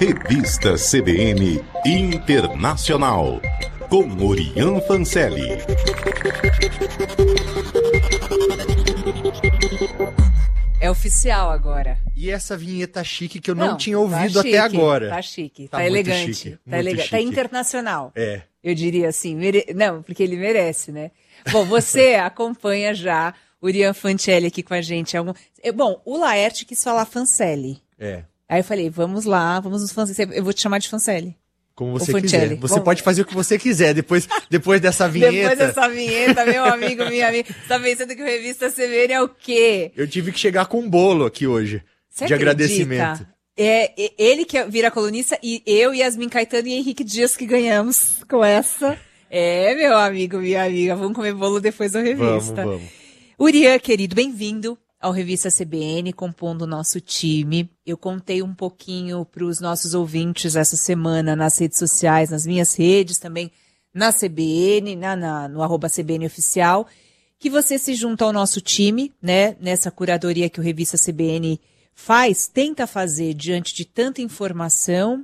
Revista CBN Internacional, com Orian Fancelli. É oficial agora. E essa vinheta chique que eu não tinha ouvido até agora. Tá chique, tá elegante. Chique, tá elegante. chique. Tá internacional. É. Eu diria assim. Não, porque ele merece, né? Bom, você acompanha já o Orian Fancelli aqui com a gente. Bom, o Laerte quis falar Fancelli. É. Aí eu falei, vamos lá, vamos nos Fancelli. Eu vou te chamar de Fancelli. Como você quiser. Você pode fazer o que você quiser depois dessa vinheta. Depois dessa vinheta, meu amigo, minha amiga. Você tá pensando que o Revista CBN é o quê? Eu tive que chegar com um bolo aqui hoje. Você de acredita? Agradecimento. É ele que vira colunista e eu, Yasmin Caetano e Henrique Dias que ganhamos com essa. É, meu amigo, minha amiga. Vamos comer bolo depois da revista. Vamos. Orian, querido, bem-vindo ao Revista CBN, compondo o nosso time. Eu contei um pouquinho para os nossos ouvintes essa semana nas redes sociais, nas minhas redes, também na CBN, no @CBN Oficial, que você se junta ao nosso time, né, nessa curadoria que o Revista CBN tenta fazer diante de tanta informação.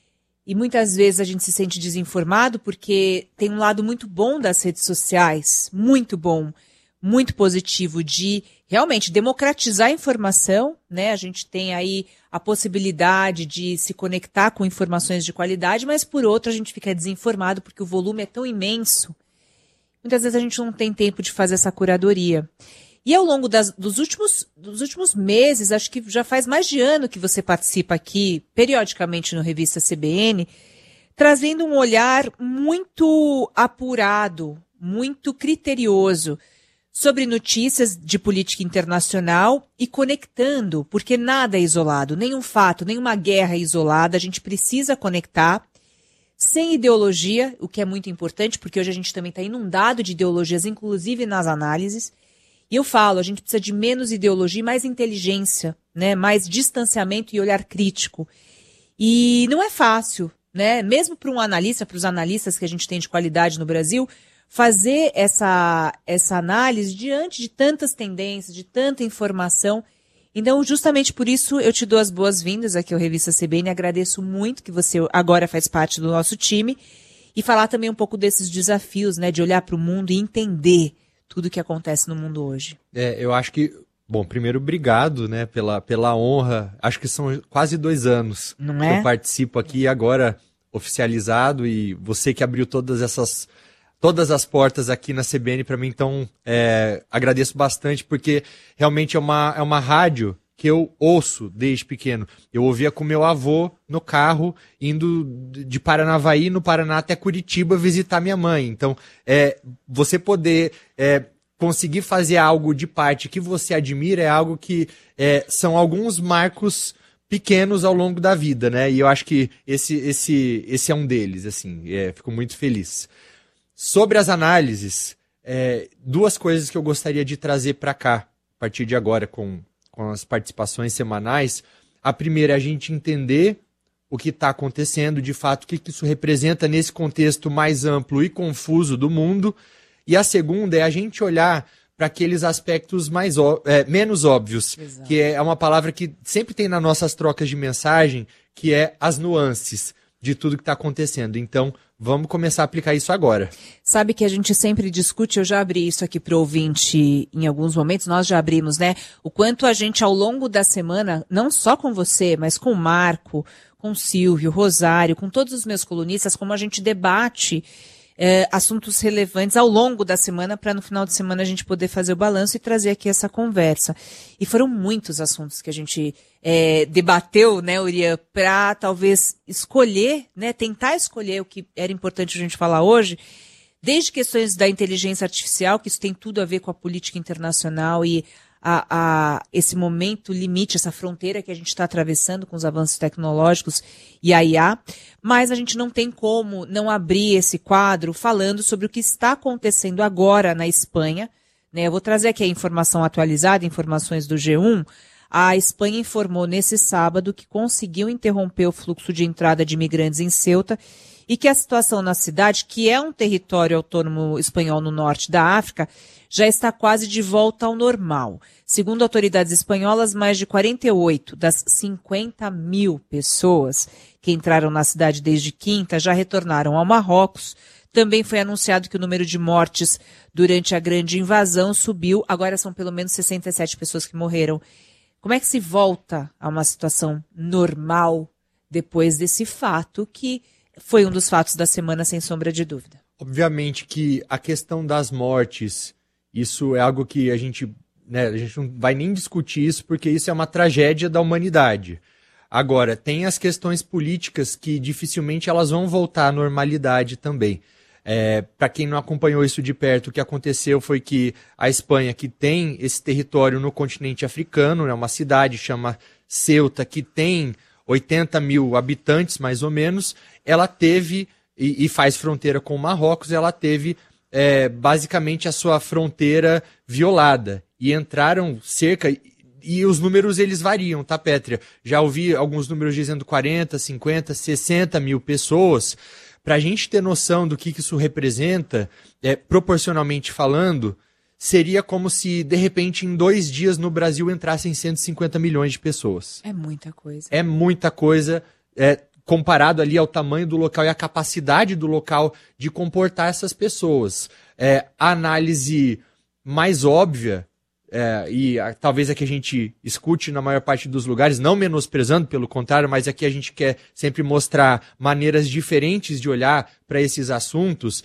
E muitas vezes a gente se sente desinformado porque tem um lado muito bom das redes sociais, muito bom, muito positivo de realmente democratizar a informação, né? A gente tem aí a possibilidade de se conectar com informações de qualidade, mas por outro a gente fica desinformado porque o volume é tão imenso. Muitas vezes a gente não tem tempo de fazer essa curadoria. E ao longo dos últimos meses, acho que já faz mais de ano que você participa aqui, periodicamente no Revista CBN, trazendo um olhar muito apurado, muito criterioso sobre notícias de política internacional e conectando, porque nada é isolado, nenhum fato, nenhuma guerra é isolada, a gente precisa conectar, sem ideologia, o que é muito importante, porque hoje a gente também está inundado de ideologias, inclusive nas análises. E eu falo, a gente precisa de menos ideologia e mais inteligência, né? Mais distanciamento e olhar crítico. E não é fácil, né? Mesmo para um analista, para os analistas que a gente tem de qualidade no Brasil, fazer essa análise diante de tantas tendências, de tanta informação. Então, justamente por isso, eu te dou as boas-vindas aqui ao Revista CBN. Agradeço muito que você agora faz parte do nosso time. E falar também um pouco desses desafios, né? De olhar para o mundo e entender tudo o que acontece no mundo hoje. Eu acho que... Bom, primeiro, obrigado, né, pela honra. Acho que são quase 2 anos Não que eu participo aqui, agora oficializado, e você que abriu todas as portas aqui na CBN para mim, então agradeço bastante, porque realmente é uma rádio que eu ouço desde pequeno. Eu ouvia com meu avô no carro, indo de Paranavaí, no Paraná, até Curitiba, visitar minha mãe. Então, você poder conseguir fazer algo de parte que você admira é algo que são alguns marcos pequenos ao longo da vida, né? E eu acho que esse é um deles, assim. Fico muito feliz. Sobre as análises, 2 coisas que eu gostaria de trazer para cá, a partir de agora, com as participações semanais. A primeira é a gente entender o que está acontecendo, de fato, o que isso representa nesse contexto mais amplo e confuso do mundo. E a segunda é a gente olhar para aqueles aspectos menos óbvios, Exato. Que é uma palavra que sempre tem nas nossas trocas de mensagem, que é as nuances de tudo que está acontecendo. Então, vamos começar a aplicar isso agora. Sabe que a gente sempre discute, eu já abri isso aqui para o ouvinte em alguns momentos, nós já abrimos, né? O quanto a gente, ao longo da semana, não só com você, mas com o Marco, com o Silvio, Rosário, com todos os meus colunistas, como a gente debate assuntos relevantes ao longo da semana, para no final de semana a gente poder fazer o balanço e trazer aqui essa conversa. E foram muitos assuntos que a gente debateu, né, Orian, para talvez escolher, né, tentar escolher o que era importante a gente falar hoje, desde questões da inteligência artificial, que isso tem tudo a ver com a política internacional e esse momento limite, essa fronteira que a gente está atravessando com os avanços tecnológicos e a IA, mas a gente não tem como não abrir esse quadro falando sobre o que está acontecendo agora na Espanha, né? Eu vou trazer aqui a informação atualizada, informações do G1, a Espanha informou nesse sábado que conseguiu interromper o fluxo de entrada de imigrantes em Ceuta e que a situação na cidade, que é um território autônomo espanhol no norte da África, já está quase de volta ao normal. Segundo autoridades espanholas, mais de 48 das 50 mil pessoas que entraram na cidade desde quinta já retornaram ao Marrocos. Também foi anunciado que o número de mortes durante a grande invasão subiu. Agora são pelo menos 67 pessoas que morreram. Como é que se volta a uma situação normal depois desse fato que foi um dos fatos da semana, sem sombra de dúvida? Obviamente que a questão das mortes, isso é algo que a gente não vai nem discutir isso, porque isso é uma tragédia da humanidade. Agora, tem as questões políticas que dificilmente elas vão voltar à normalidade também. Para quem não acompanhou isso de perto, o que aconteceu foi que a Espanha, que tem esse território no continente africano, uma cidade chama Ceuta, que tem 80 mil habitantes, mais ou menos, ela teve, e faz fronteira com o Marrocos, ela teve basicamente a sua fronteira violada. E entraram cerca... E os números, eles variam, tá, Pétria? Já ouvi alguns números dizendo 40, 50, 60 mil pessoas. Para a gente ter noção do que isso representa, proporcionalmente falando, seria como se, de repente, em 2 dias no Brasil entrassem 150 milhões de pessoas. É muita coisa. É muita coisa, comparado ali ao tamanho do local e à capacidade do local de comportar essas pessoas. A análise mais óbvia, talvez a que a gente escute na maior parte dos lugares, não menosprezando, pelo contrário, mas aqui a gente quer sempre mostrar maneiras diferentes de olhar para esses assuntos,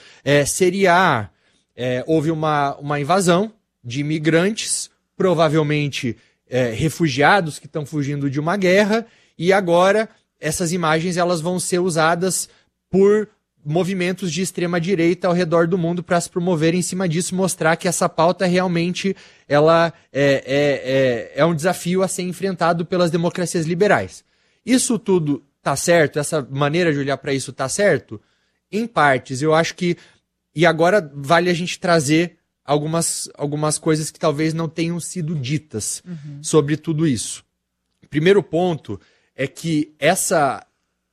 houve uma invasão de imigrantes, provavelmente refugiados que estão fugindo de uma guerra, e agora essas imagens elas vão ser usadas por movimentos de extrema-direita ao redor do mundo para se promover em cima disso, mostrar que essa pauta realmente ela é um desafio a ser enfrentado pelas democracias liberais. Isso tudo está certo? Essa maneira de olhar para isso está certo? Em partes, eu acho que... E agora vale a gente trazer algumas coisas que talvez não tenham sido ditas sobre tudo isso. Primeiro ponto é que essa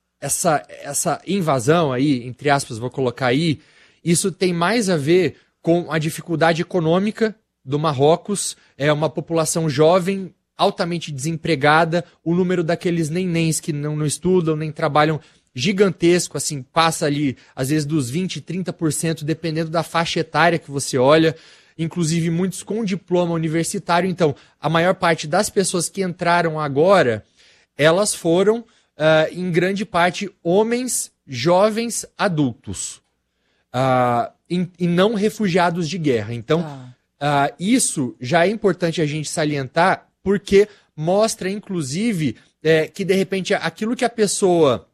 invasão aí, entre aspas, vou colocar aí, isso tem mais a ver com a dificuldade econômica do Marrocos, é uma população jovem, altamente desempregada, o número daqueles nenéns que não estudam, nem trabalham, gigantesco, assim, passa ali, às vezes, dos 20%, 30%, dependendo da faixa etária que você olha, inclusive muitos com diploma universitário. Então, a maior parte das pessoas que entraram agora, elas foram... em grande parte, homens jovens adultos e não refugiados de guerra. Então, isso já é importante a gente salientar, porque mostra, inclusive, que, de repente, aquilo que a pessoa...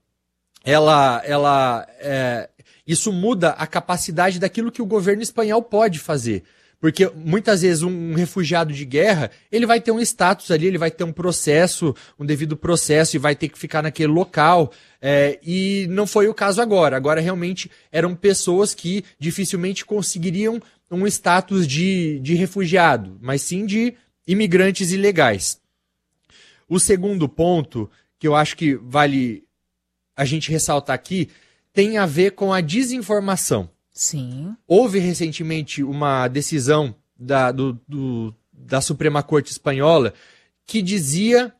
isso muda a capacidade daquilo que o governo espanhol pode fazer. Porque muitas vezes um refugiado de guerra, ele vai ter um status ali, ele vai ter um processo, um devido processo, e vai ter que ficar naquele local. E não foi o caso agora. Agora realmente eram pessoas que dificilmente conseguiriam um status de refugiado, mas sim de imigrantes ilegais. O segundo ponto, que eu acho que vale a gente ressaltar aqui, tem a ver com a desinformação. Sim. Houve recentemente uma decisão da Suprema Corte Espanhola que dizia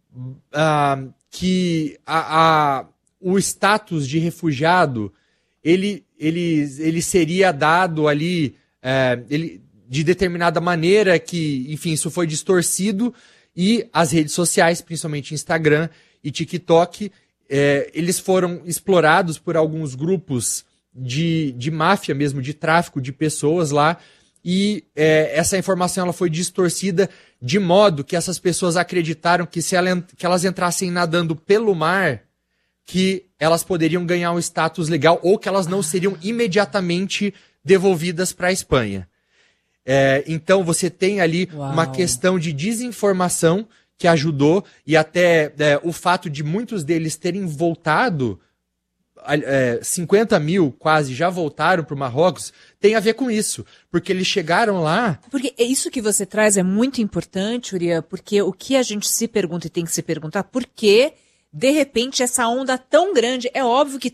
que o status de refugiado ele seria dado ali de determinada maneira, que, enfim, isso foi distorcido, e as redes sociais, principalmente Instagram e TikTok, eles foram explorados por alguns grupos de máfia mesmo, de tráfico de pessoas lá, e essa informação ela foi distorcida de modo que essas pessoas acreditaram que que elas entrassem nadando pelo mar, que elas poderiam ganhar um status legal, ou que elas não seriam imediatamente devolvidas para a Espanha. Então você tem ali uma questão de desinformação que ajudou, e até o fato de muitos deles terem voltado 50 mil quase já voltaram para o Marrocos, tem a ver com isso. Porque eles chegaram lá... Porque isso que você traz é muito importante, Uriah, porque o que a gente se pergunta e tem que se perguntar, por que, de repente, essa onda tão grande, é óbvio que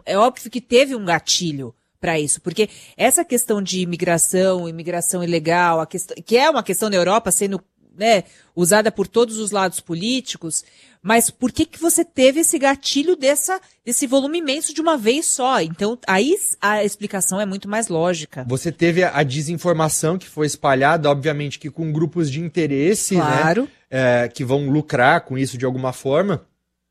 teve um gatilho para isso, porque essa questão de imigração ilegal, que é uma questão da Europa sendo, né, usada por todos os lados políticos, mas por que você teve esse gatilho desse volume imenso de uma vez só? Então, aí a explicação é muito mais lógica. Você teve a desinformação que foi espalhada, obviamente que com grupos de interesse, claro, né, que vão lucrar com isso de alguma forma,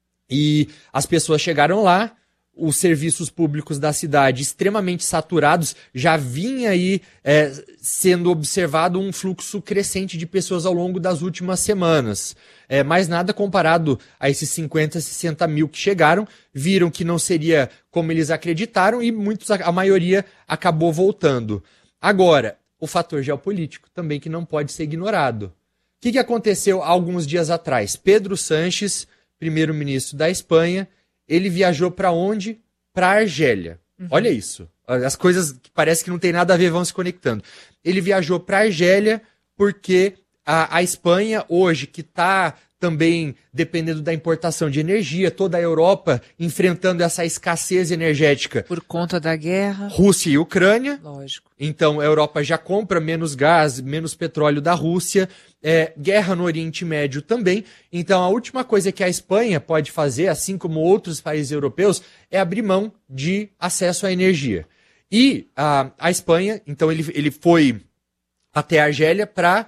e as pessoas chegaram lá, os serviços públicos da cidade extremamente saturados, já vinha aí sendo observado um fluxo crescente de pessoas ao longo das últimas semanas. Mas nada comparado a esses 50, 60 mil que chegaram, viram que não seria como eles acreditaram e a maioria acabou voltando. Agora, o fator geopolítico também que não pode ser ignorado. O que aconteceu há alguns dias atrás? Pedro Sánchez, primeiro-ministro da Espanha, ele viajou para onde? Para a Argélia. Uhum. Olha isso. As coisas que parece que não tem nada a ver vão se conectando. Ele viajou para a Argélia porque a Espanha hoje, que está também dependendo da importação de energia, toda a Europa enfrentando essa escassez energética. Por conta da guerra. Rússia e Ucrânia. Lógico. Então a Europa já compra menos gás, menos petróleo da Rússia. Guerra no Oriente Médio também. Então a última coisa que a Espanha pode fazer, assim como outros países europeus, é abrir mão de acesso à energia. E a Espanha, então ele foi até a Argélia para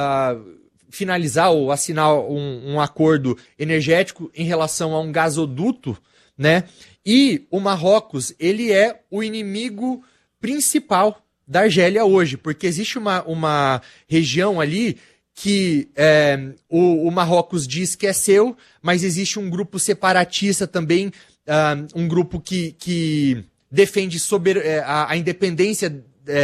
finalizar ou assinar um acordo energético em relação a um gasoduto, né? E o Marrocos, ele é o inimigo principal da Argélia hoje, porque existe uma região ali que o Marrocos diz que é seu, mas existe um grupo separatista também, um grupo que defende a independência,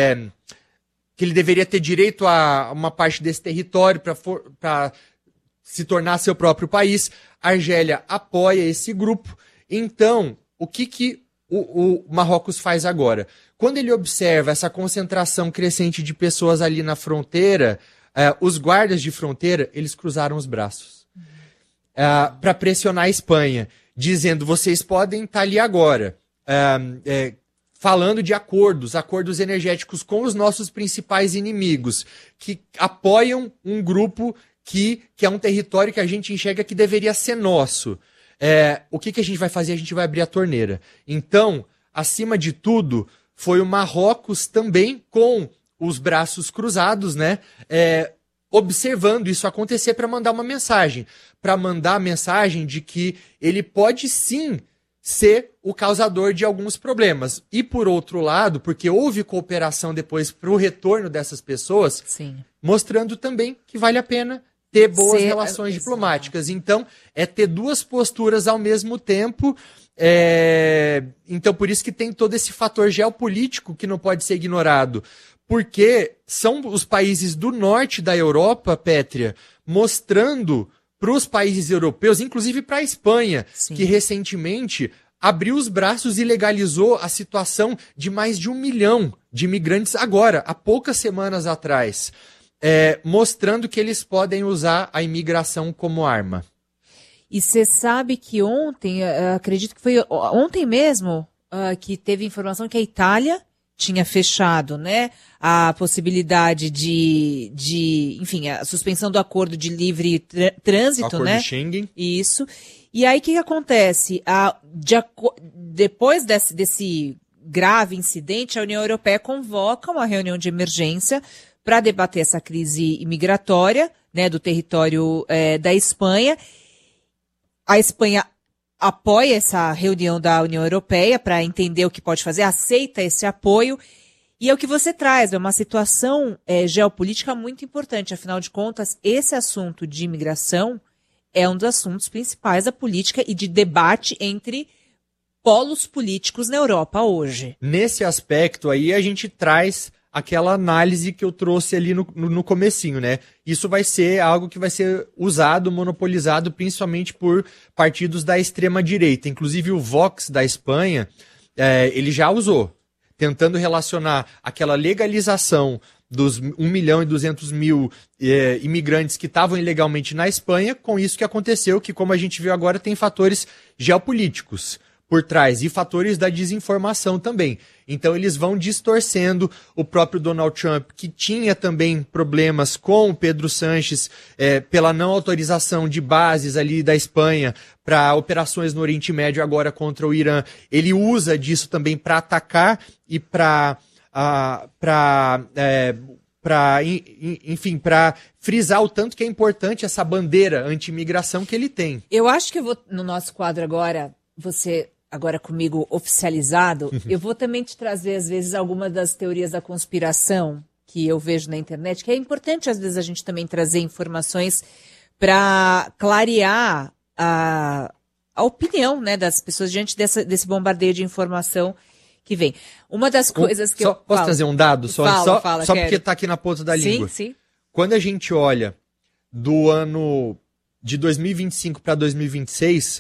que ele deveria ter direito a uma parte desse território para se tornar seu próprio país. A Argélia apoia esse grupo. Então, o que o Marrocos faz agora? Quando ele observa essa concentração crescente de pessoas ali na fronteira, os guardas de fronteira, eles cruzaram os braços para pressionar a Espanha, dizendo, vocês podem estar ali agora, falando de acordos energéticos com os nossos principais inimigos, que apoiam um grupo que é um território que a gente enxerga que deveria ser nosso. O que a gente vai fazer? A gente vai abrir a torneira. Então, acima de tudo, foi o Marrocos também com os braços cruzados, né? Observando isso acontecer para mandar uma mensagem. Para mandar a mensagem de que ele pode sim ser o causador de alguns problemas. E por outro lado, porque houve cooperação depois para o retorno dessas pessoas, sim, mostrando também que vale a pena ter boas relações diplomáticas. Então, ter duas posturas ao mesmo tempo. Então, por isso que tem todo esse fator geopolítico que não pode ser ignorado. Porque são os países do norte da Europa, Pétria, mostrando para os países europeus, inclusive para a Espanha, sim, que recentemente abriu os braços e legalizou a situação de mais de 1 milhão de imigrantes agora, há poucas semanas atrás, mostrando que eles podem usar a imigração como arma. E você sabe que ontem, acredito que foi ontem mesmo, que teve informação que a Itália tinha fechado, né, a possibilidade enfim, a suspensão do acordo de livre trânsito, acordo, né? De Schengen. Isso. E aí o que acontece? Depois desse grave incidente, a União Europeia convoca uma reunião de emergência para debater essa crise imigratória, né, do território da Espanha. A Espanha apoia essa reunião da União Europeia para entender o que pode fazer, aceita esse apoio, e é o que você traz, é uma situação geopolítica muito importante. Afinal de contas, esse assunto de imigração é um dos assuntos principais da política e de debate entre polos políticos na Europa hoje. Nesse aspecto aí, a gente traz aquela análise que eu trouxe ali no comecinho, né? Isso vai ser algo que vai ser usado, monopolizado, principalmente por partidos da extrema-direita. Inclusive o Vox da Espanha, ele já usou, tentando relacionar aquela legalização dos 1.200.000 imigrantes que estavam ilegalmente na Espanha com isso que aconteceu, que como a gente viu agora tem fatores geopolíticos por trás e fatores da desinformação também. Então eles vão distorcendo o próprio Donald Trump, que tinha também problemas com o Pedro Sánchez pela não autorização de bases ali da Espanha para operações no Oriente Médio agora contra o Irã. Ele usa disso também para atacar e para frisar o tanto que é importante essa bandeira anti-imigração que ele tem. Eu acho que eu vou, no nosso quadro agora, você agora comigo oficializado, eu vou também te trazer, às vezes, algumas das teorias da conspiração que eu vejo na internet, que é importante, às vezes, a gente também trazer informações para clarear a opinião, né, das pessoas diante desse bombardeio de informação que vem. Uma das coisas que Posso trazer um dado? Só porque está aqui na ponta da língua. Sim. Quando a gente olha do ano de 2025 para 2026,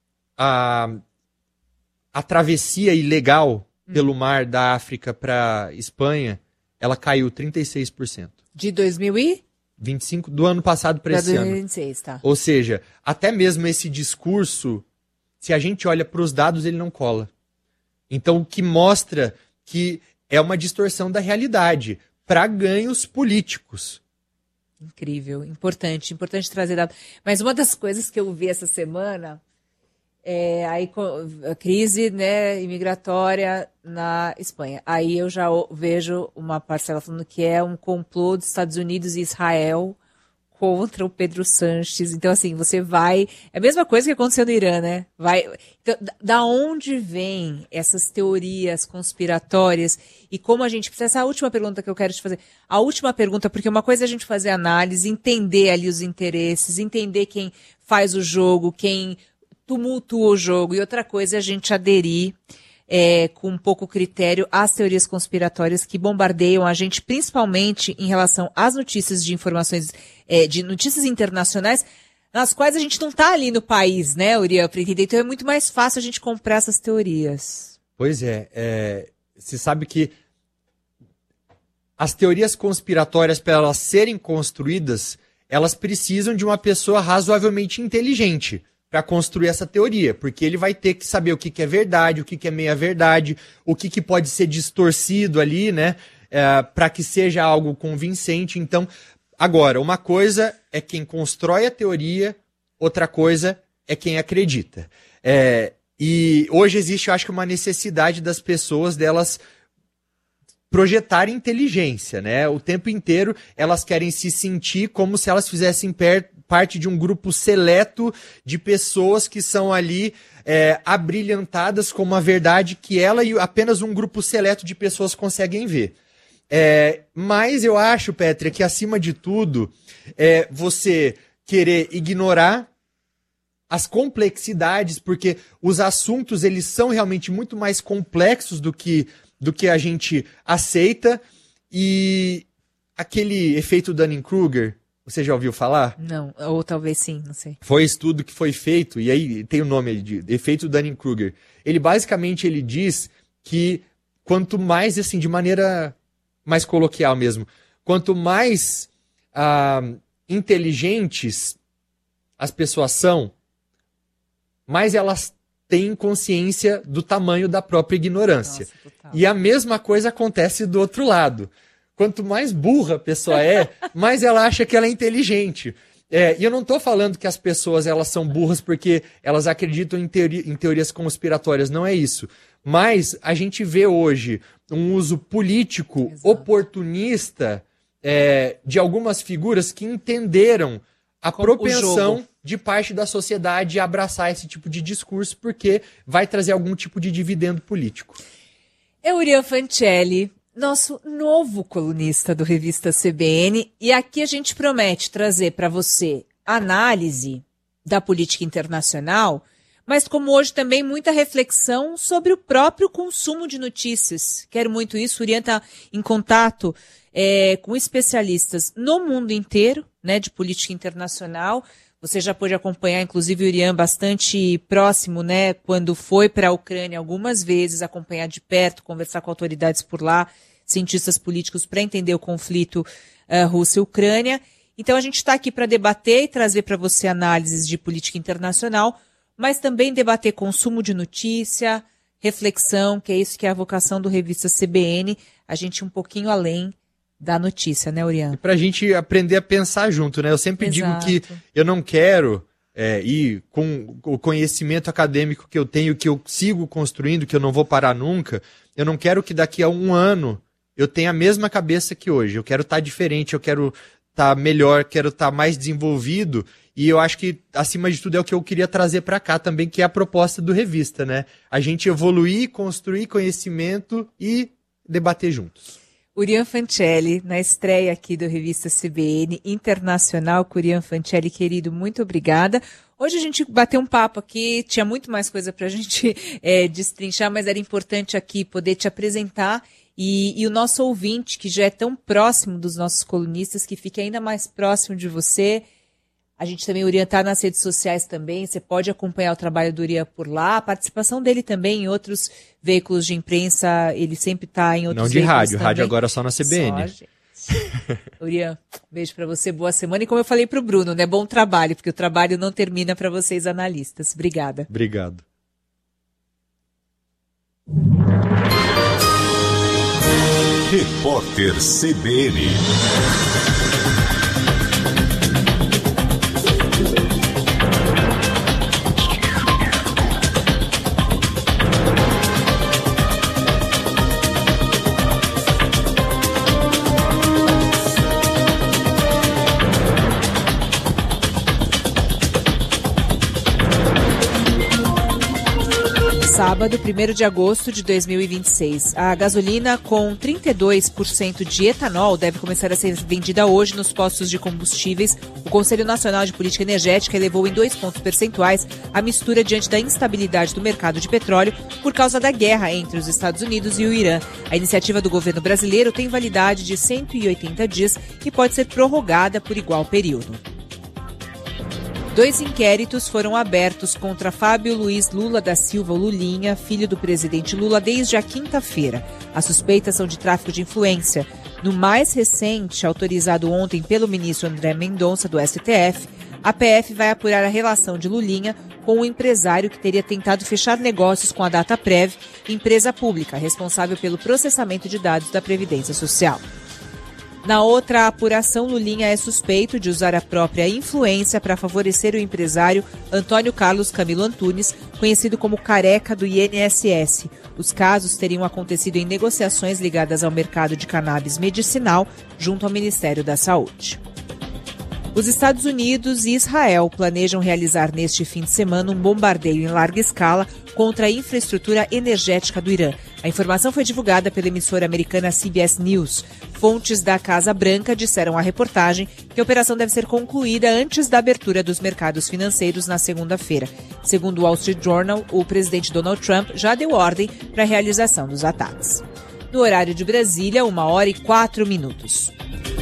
a travessia ilegal pelo mar da África para Espanha, ela caiu 36%. De 2025? Do ano passado para esse 2026, ano. Tá. Ou seja, até mesmo esse discurso, se a gente olha para os dados, ele não cola. Então, o que mostra que é uma distorção da realidade para ganhos políticos. Incrível, importante trazer dados. Mas uma das coisas que eu vi essa semana é a crise, né, imigratória na Espanha. Aí eu já vejo uma parcela falando que é um complô dos Estados Unidos e Israel contra o Pedro Sánchez. Então, assim, você vai... É a mesma coisa que aconteceu no Irã, né? Então, da onde vêm essas teorias conspiratórias e como a gente precisa... Essa é a última pergunta que eu quero te fazer. A última pergunta, porque uma coisa é a gente fazer análise, entender ali os interesses, entender quem faz o jogo, quem tumultua o jogo, e outra coisa é a gente aderir com pouco critério às teorias conspiratórias que bombardeiam a gente, principalmente em relação às notícias de informações, de notícias internacionais, nas quais a gente não está ali no país, né, Uriel, para entender. Então é muito mais fácil a gente comprar essas teorias. Pois você sabe que as teorias conspiratórias, para elas serem construídas, elas precisam de uma pessoa razoavelmente inteligente para construir essa teoria, porque ele vai ter que saber o que é verdade, o que é meia-verdade, o que pode ser distorcido ali, né, para que seja algo convincente. Então, agora, uma coisa é quem constrói a teoria, outra coisa é quem acredita. E hoje existe, eu acho que, uma necessidade das pessoas delas projetar inteligência, né? O tempo inteiro elas querem se sentir como se elas fizessem parte de um grupo seleto de pessoas que são ali abrilhantadas com uma verdade que ela e apenas um grupo seleto de pessoas conseguem ver. Mas eu acho, Pétria, que acima de tudo você querer ignorar as complexidades, porque os assuntos eles são realmente muito mais complexos do que a gente aceita. E aquele efeito Dunning-Kruger, você já ouviu falar? Não, ou talvez sim, não sei. Foi um estudo que foi feito, e aí tem o nome de efeito Dunning-Kruger. Ele basicamente diz que quanto mais, assim, de maneira mais coloquial mesmo, quanto mais inteligentes as pessoas são, mais elas têm consciência do tamanho da própria ignorância. Nossa, e a mesma coisa acontece do outro lado. Quanto mais burra a pessoa mais ela acha que ela é inteligente. E eu não estou falando que as pessoas elas são burras porque elas acreditam em teorias conspiratórias, não é isso. Mas a gente vê hoje um uso político oportunista de algumas figuras que entenderam a propensão de parte da sociedade a abraçar esse tipo de discurso porque vai trazer algum tipo de dividendo político. Uriel Fancelli, nosso novo colunista do Revista CBN, e aqui a gente promete trazer para você análise da política internacional, mas como hoje também muita reflexão sobre o próprio consumo de notícias. Quero muito isso. O Urian está em contato com especialistas no mundo inteiro, né, de política internacional. Você já pôde acompanhar, inclusive, o Urian bastante próximo, né, quando foi para a Ucrânia algumas vezes, acompanhar de perto, conversar com autoridades por lá, cientistas políticos, para entender o conflito Rússia e Ucrânia. Então a gente está aqui para debater e trazer para você análises de política internacional, mas também debater consumo de notícia, reflexão, que é isso que é a vocação do Revista CBN, a gente um pouquinho além da notícia, né, Urian? E pra gente aprender a pensar junto, né? Eu sempre digo que eu não quero ir com o conhecimento acadêmico que eu tenho, que eu sigo construindo, que eu não vou parar nunca. Eu não quero que daqui a um ano eu tenha a mesma cabeça que hoje. Eu quero estar diferente, eu quero estar melhor, quero estar mais desenvolvido. E eu acho que, acima de tudo, é o que eu queria trazer para cá também, que é a proposta do Revista, né? A gente evoluir, construir conhecimento e debater juntos. Urian Fancelli, na estreia aqui do Revista CBN Internacional, com Urian Fancelli, querido, muito obrigada. Hoje a gente bateu um papo aqui, tinha muito mais coisa para a gente destrinchar, mas era importante aqui poder te apresentar e o nosso ouvinte, que já é tão próximo dos nossos colunistas, que fique ainda mais próximo de você. A gente também, o Urian está nas redes sociais também, você pode acompanhar o trabalho do Urian por lá, a participação dele também em outros veículos de imprensa, ele sempre está em outros veículos. Não de rádio agora só na CBN. Só, Urian, beijo para você, boa semana. E como eu falei para o Bruno, né, bom trabalho, porque o trabalho não termina para vocês analistas. Obrigada. Obrigado. Repórter CBN. Sábado, 1º de agosto de 2026. A gasolina com 32% de etanol deve começar a ser vendida hoje nos postos de combustíveis. O Conselho Nacional de Política Energética elevou em 2 pontos percentuais a mistura diante da instabilidade do mercado de petróleo por causa da guerra entre os Estados Unidos e o Irã. A iniciativa do governo brasileiro tem validade de 180 dias e pode ser prorrogada por igual período. 2 inquéritos foram abertos contra Fábio Luiz Lula da Silva, o Lulinha, filho do presidente Lula, desde a quinta-feira. As suspeitas são de tráfico de influência. No mais recente, autorizado ontem pelo ministro André Mendonça, do STF, a PF vai apurar a relação de Lulinha com o empresário que teria tentado fechar negócios com a Dataprev, empresa pública responsável pelo processamento de dados da Previdência Social. Na outra apuração, Lulinha é suspeito de usar a própria influência para favorecer o empresário Antônio Carlos Camilo Antunes, conhecido como Careca do INSS. Os casos teriam acontecido em negociações ligadas ao mercado de cannabis medicinal junto ao Ministério da Saúde. Os Estados Unidos e Israel planejam realizar neste fim de semana um bombardeio em larga escala contra a infraestrutura energética do Irã. A informação foi divulgada pela emissora americana CBS News. Fontes da Casa Branca disseram à reportagem que a operação deve ser concluída antes da abertura dos mercados financeiros na segunda-feira. Segundo o Wall Street Journal, o presidente Donald Trump já deu ordem para a realização dos ataques. No horário de Brasília, 1h04.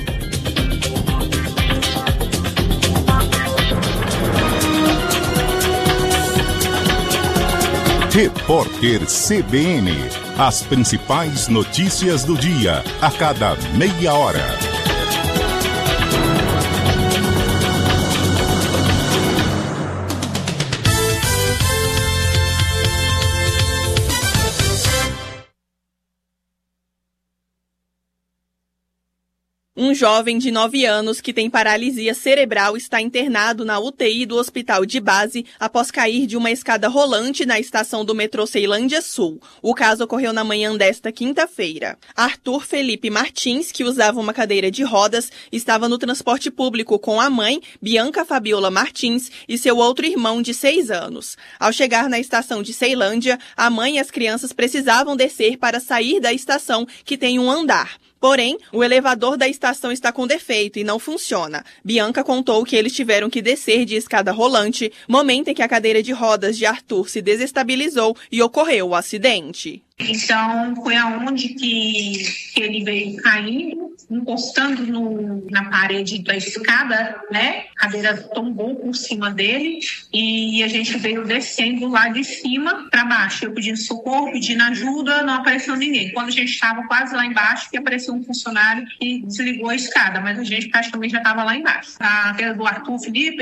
Repórter CBN. As principais notícias do dia, a cada meia hora. Um jovem de 9 anos que tem paralisia cerebral está internado na UTI do hospital de base após cair de uma escada rolante na estação do metrô Ceilândia Sul. O caso ocorreu na manhã desta quinta-feira. Arthur Felipe Martins, que usava uma cadeira de rodas, estava no transporte público com a mãe, Bianca Fabiola Martins, e seu outro irmão de 6 anos. Ao chegar na estação de Ceilândia, a mãe e as crianças precisavam descer para sair da estação, que tem um andar. Porém, o elevador da estação está com defeito e não funciona. Bianca contou que eles tiveram que descer de escada rolante, momento em que a cadeira de rodas de Arthur se desestabilizou e ocorreu o acidente. Então, foi aonde que ele veio caindo, encostando na parede da escada, né? A cadeira tombou por cima dele e a gente veio descendo lá de cima para baixo. Eu pedindo socorro, pedindo ajuda, não apareceu ninguém. Quando a gente estava quase lá embaixo, que apareceu um funcionário que desligou a escada, mas a gente praticamente já estava lá embaixo. A queda do Arthur Felipe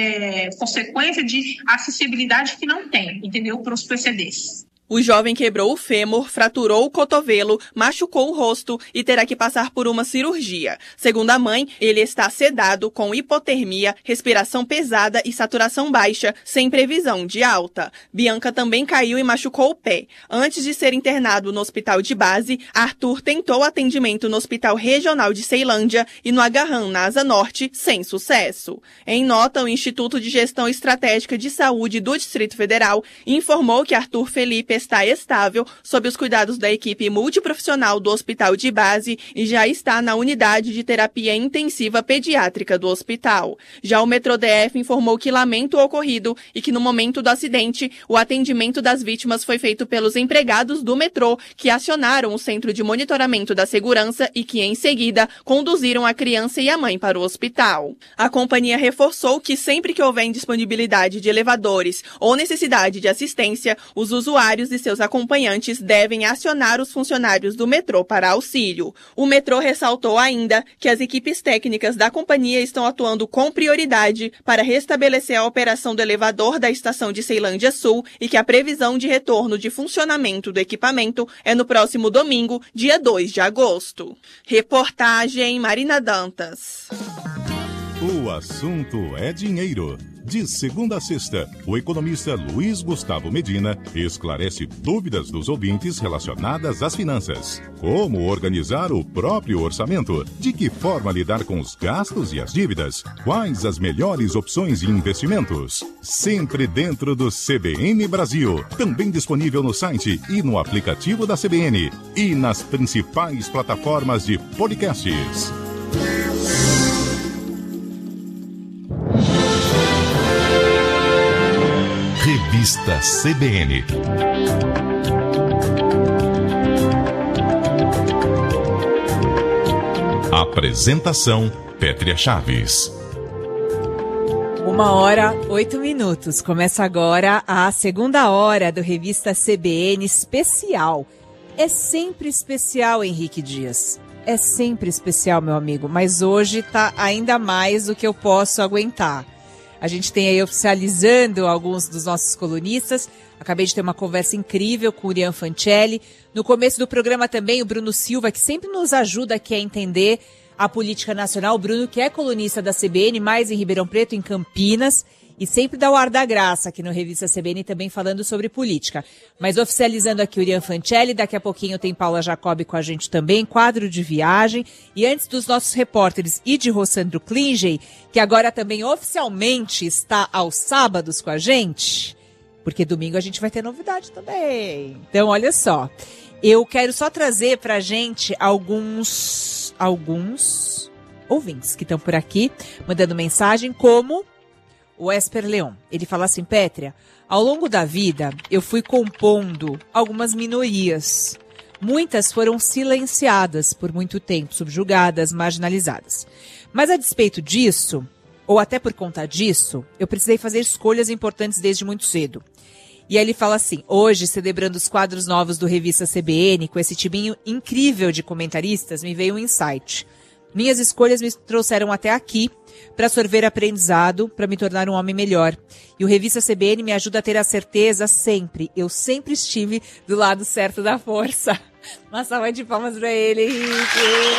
é consequência de acessibilidade que não tem, entendeu? Para os PCDs. O jovem quebrou o fêmur, fraturou o cotovelo, machucou o rosto e terá que passar por uma cirurgia. Segundo a mãe, ele está sedado com hipotermia, respiração pesada e saturação baixa, sem previsão de alta. Bianca também caiu e machucou o pé. Antes de ser internado no hospital de base, Arthur tentou atendimento no Hospital Regional de Ceilândia e no Agarram, na Asa Norte, sem sucesso. Em nota, o Instituto de Gestão Estratégica de Saúde do Distrito Federal informou que Arthur Felipe está estável sob os cuidados da equipe multiprofissional do hospital de base e já está na unidade de terapia intensiva pediátrica do hospital. Já o Metrô DF informou que lamenta o ocorrido e que no momento do acidente, o atendimento das vítimas foi feito pelos empregados do metrô, que acionaram o Centro de Monitoramento da Segurança e que, em seguida, conduziram a criança e a mãe para o hospital. A companhia reforçou que sempre que houver indisponibilidade de elevadores ou necessidade de assistência, os usuários e seus acompanhantes devem acionar os funcionários do metrô para auxílio. O metrô ressaltou ainda que as equipes técnicas da companhia estão atuando com prioridade para restabelecer a operação do elevador da estação de Ceilândia Sul e que a previsão de retorno de funcionamento do equipamento é no próximo domingo, dia 2 de agosto. Reportagem Marina Dantas. O assunto é dinheiro. De segunda a sexta, o economista Luiz Gustavo Medina esclarece dúvidas dos ouvintes relacionadas às finanças. Como organizar o próprio orçamento? De que forma lidar com os gastos e as dívidas? Quais as melhores opções de investimentos? Sempre dentro do CBN Brasil. Também disponível no site e no aplicativo da CBN. E nas principais plataformas de podcasts. Revista CBN. Apresentação: Pétria Chaves. 1h08. Começa agora a segunda hora do Revista CBN especial. É sempre especial, Henrique Dias. É sempre especial, meu amigo, mas hoje tá ainda mais do que eu posso aguentar. A gente tem aí oficializando alguns dos nossos colunistas. Acabei de ter uma conversa incrível com o Urian Fancelli. No começo do programa também o Bruno Silva, que sempre nos ajuda aqui a entender a política nacional. O Bruno, que é colunista da CBN, mais em Ribeirão Preto, em Campinas, e sempre dá o ar da graça aqui no Revista CBN, também falando sobre política. Mas oficializando aqui o Urian Fancelli, daqui a pouquinho tem Paula Jacob com a gente também, quadro de viagem. E antes dos nossos repórteres e de Rossandro Klingey, que agora também oficialmente está aos sábados com a gente, porque domingo a gente vai ter novidade também. Então, olha só, eu quero só trazer pra gente alguns ouvintes que estão por aqui, mandando mensagem, como o Esper Leon. Ele fala assim: Pétria, ao longo da vida eu fui compondo algumas minorias. Muitas foram silenciadas por muito tempo, subjugadas, marginalizadas. Mas a despeito disso, ou até por conta disso, eu precisei fazer escolhas importantes desde muito cedo. E aí ele fala assim: hoje, celebrando os quadros novos do Revista CBN, com esse timinho incrível de comentaristas, me veio um insight. Minhas escolhas me trouxeram até aqui para sorver aprendizado, para me tornar um homem melhor. E o Revista CBN me ajuda a ter a certeza sempre. Eu sempre estive do lado certo da força. Uma salva de palmas para ele, Henrique.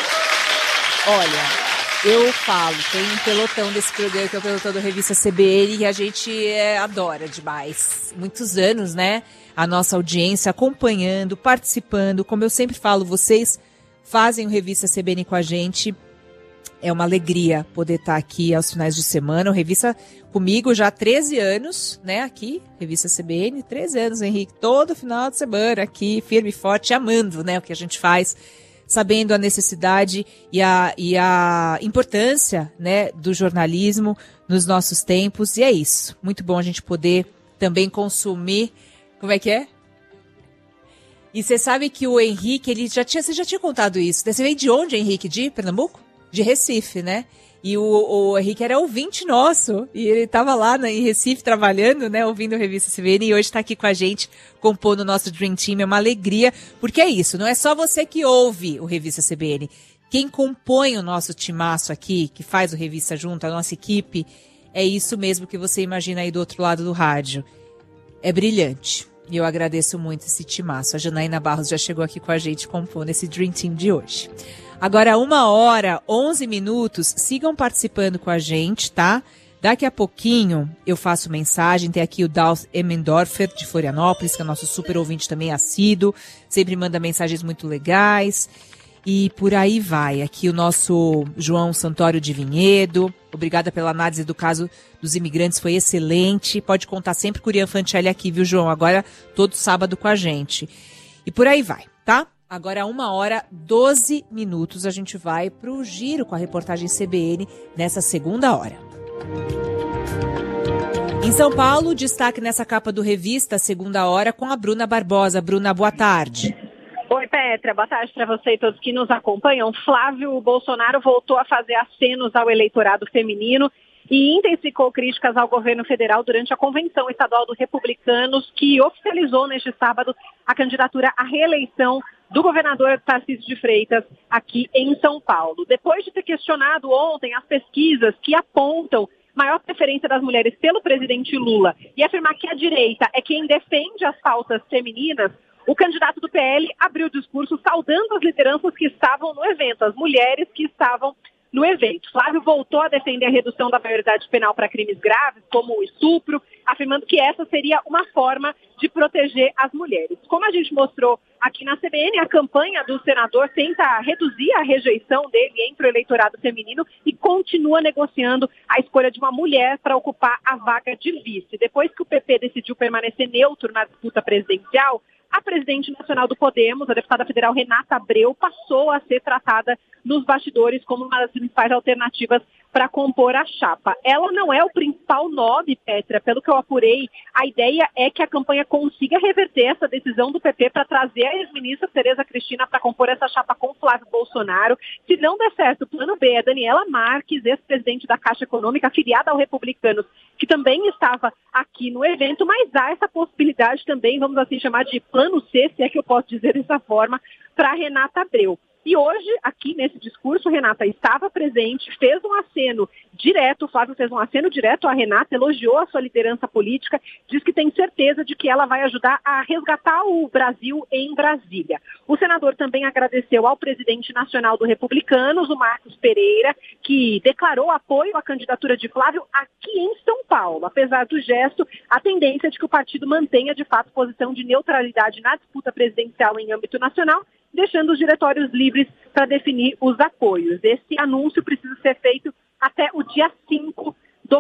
Olha, eu falo, tem um pelotão desse programa, que é o pelotão do Revista CBN, e a gente adora demais. Muitos anos, né? A nossa audiência acompanhando, participando. Como eu sempre falo, vocês fazem o Revista CBN com a gente. É uma alegria poder estar aqui aos finais de semana. O Revista comigo já há 13 anos, né? Aqui, Revista CBN, 13 anos, Henrique. Todo final de semana aqui, firme e forte, amando, né? O que a gente faz sabendo a necessidade e a importância, né, do jornalismo nos nossos tempos. E é isso. Muito bom a gente poder também consumir. Como é que é? E você sabe que o Henrique, você já tinha contado isso. Você veio de onde, Henrique? De Pernambuco? De Recife, né? E o Henrique era ouvinte nosso, e ele estava lá em Recife trabalhando, né, ouvindo a Revista CBN, e hoje está aqui com a gente, compondo o nosso Dream Team. É uma alegria, porque é isso, não é só você que ouve o Revista CBN. Quem compõe o nosso timaço aqui, que faz o Revista junto, a nossa equipe, é isso mesmo que você imagina aí do outro lado do rádio. É brilhante. E eu agradeço muito esse timaço. A Janaína Barros já chegou aqui com a gente compondo esse Dream Team de hoje. Agora, 1h11. Sigam participando com a gente, tá? Daqui a pouquinho eu faço mensagem. Tem aqui o Dalf Emendorfer, de Florianópolis, que é nosso super ouvinte também assíduo. Sempre manda mensagens muito legais. E por aí vai. Aqui o nosso João Santório de Vinhedo. Obrigada pela análise do caso dos imigrantes, foi excelente. Pode contar sempre com o Urian Fancelli aqui, viu, João? Agora, todo sábado com a gente. E por aí vai, tá? Agora, 1h12, a gente vai pro giro com a reportagem CBN nessa segunda hora. Em São Paulo, destaque nessa capa do Revista, segunda hora, com a Bruna Barbosa. Bruna, boa tarde. Oi, Petra. Boa tarde para você e todos que nos acompanham. Flávio Bolsonaro voltou a fazer acenos ao eleitorado feminino e intensificou críticas ao governo federal durante a Convenção Estadual dos Republicanos, que oficializou neste sábado a candidatura à reeleição do governador Tarcísio de Freitas aqui em São Paulo. Depois de ter questionado ontem as pesquisas que apontam maior preferência das mulheres pelo presidente Lula e afirmar que a direita é quem defende as pautas femininas, o candidato do PL abriu o discurso saudando as lideranças que estavam no evento, as mulheres que estavam no evento. Flávio voltou a defender a redução da maioridade penal para crimes graves, como o estupro, afirmando que essa seria uma forma de proteger as mulheres. Como a gente mostrou aqui na CBN, a campanha do senador tenta reduzir a rejeição dele entre o eleitorado feminino e continua negociando a escolha de uma mulher para ocupar a vaga de vice. Depois que o PP decidiu permanecer neutro na disputa presidencial, a presidente nacional do Podemos, a deputada federal Renata Abreu, passou a ser tratada nos bastidores como uma das principais alternativas para compor a chapa. Ela não é o principal nome, Petra. Pelo que eu apurei, a ideia é que a campanha consiga reverter essa decisão do PP para trazer a ex-ministra Tereza Cristina para compor essa chapa com Flávio Bolsonaro. Se não der certo, o plano B é Daniela Marques, ex-presidente da Caixa Econômica, afiliada ao Republicanos, que também estava aqui no evento, mas há essa possibilidade também, vamos assim chamar de plano C, se é que eu posso dizer dessa forma, para Renata Abreu. E hoje, aqui nesse discurso, Renata estava presente, fez um aceno direto, o Flávio fez um aceno direto à Renata, elogiou a sua liderança política, diz que tem certeza de que ela vai ajudar a resgatar o Brasil em Brasília. O senador também agradeceu ao presidente nacional do Republicanos, o Marcos Pereira, que declarou apoio à candidatura de Flávio aqui em São Paulo. Apesar do gesto, a tendência é de que o partido mantenha, de fato, posição de neutralidade na disputa presidencial em âmbito nacional, deixando os diretórios livres para definir os apoios. Esse anúncio precisa ser feito até o dia 5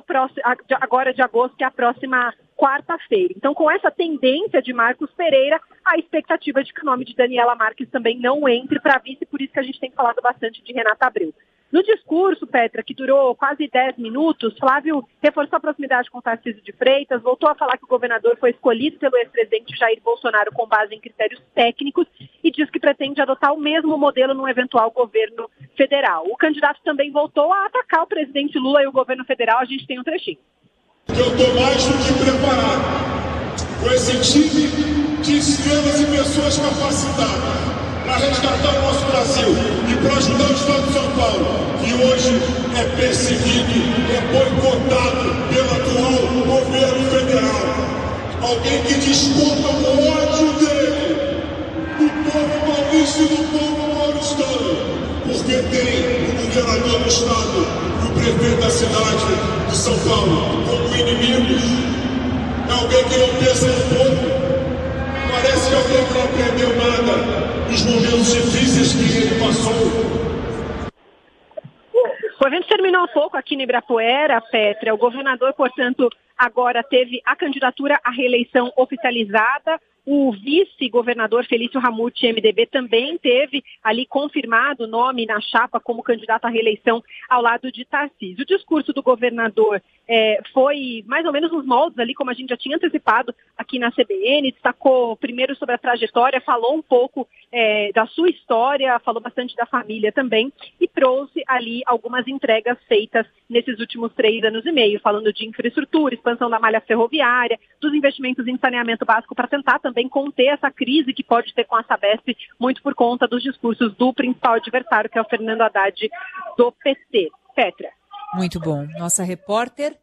agora de agosto, que é a próxima quarta-feira. Então, com essa tendência de Marcos Pereira, a expectativa de que o nome de Daniela Marques também não entre para vice, por isso que a gente tem falado bastante de Renata Abreu. No discurso, Petra, que durou quase 10 minutos, Flávio reforçou a proximidade com Tarcísio de Freitas, voltou a falar que o governador foi escolhido pelo ex-presidente Jair Bolsonaro com base em critérios técnicos e diz que pretende adotar o mesmo modelo num eventual governo federal. O candidato também voltou a atacar o presidente Lula e o governo federal. A gente tem um trechinho. Eu estou mais do que preparado com esse time de estrelas e pessoas capacitadas para resgatar o nosso Brasil e para ajudar o Estado de São Paulo, que hoje é perseguido, é boicotado pelo atual governo federal. Alguém que desconta o ódio dele, do povo paulista e do povo paulistano, porque tem o governador do Estado e o prefeito da cidade de São Paulo como inimigos. É alguém que não pensa no povo. Parece que alguém que não aprendeu nada nos momentos difíceis que ele passou. O evento terminou há pouco aqui no Ibirapuera, Petra. O governador, portanto, agora teve a candidatura à reeleição oficializada. O vice-governador Felício Ramute, MDB, também teve ali confirmado o nome na chapa como candidato à reeleição ao lado de Tarcísio. O discurso do governador foi mais ou menos nos moldes ali, como a gente já tinha antecipado aqui na CBN, destacou primeiro sobre a trajetória, falou um pouco da sua história, falou bastante da família também e trouxe ali algumas entregas feitas nesses últimos 3 anos e meio, falando de infraestrutura, expansão da malha ferroviária, dos investimentos em saneamento básico para tentar também conter essa crise que pode ter com a Sabesp, muito por conta dos discursos do principal adversário, que é o Fernando Haddad, do PT. Petra. Muito bom. Nossa repórter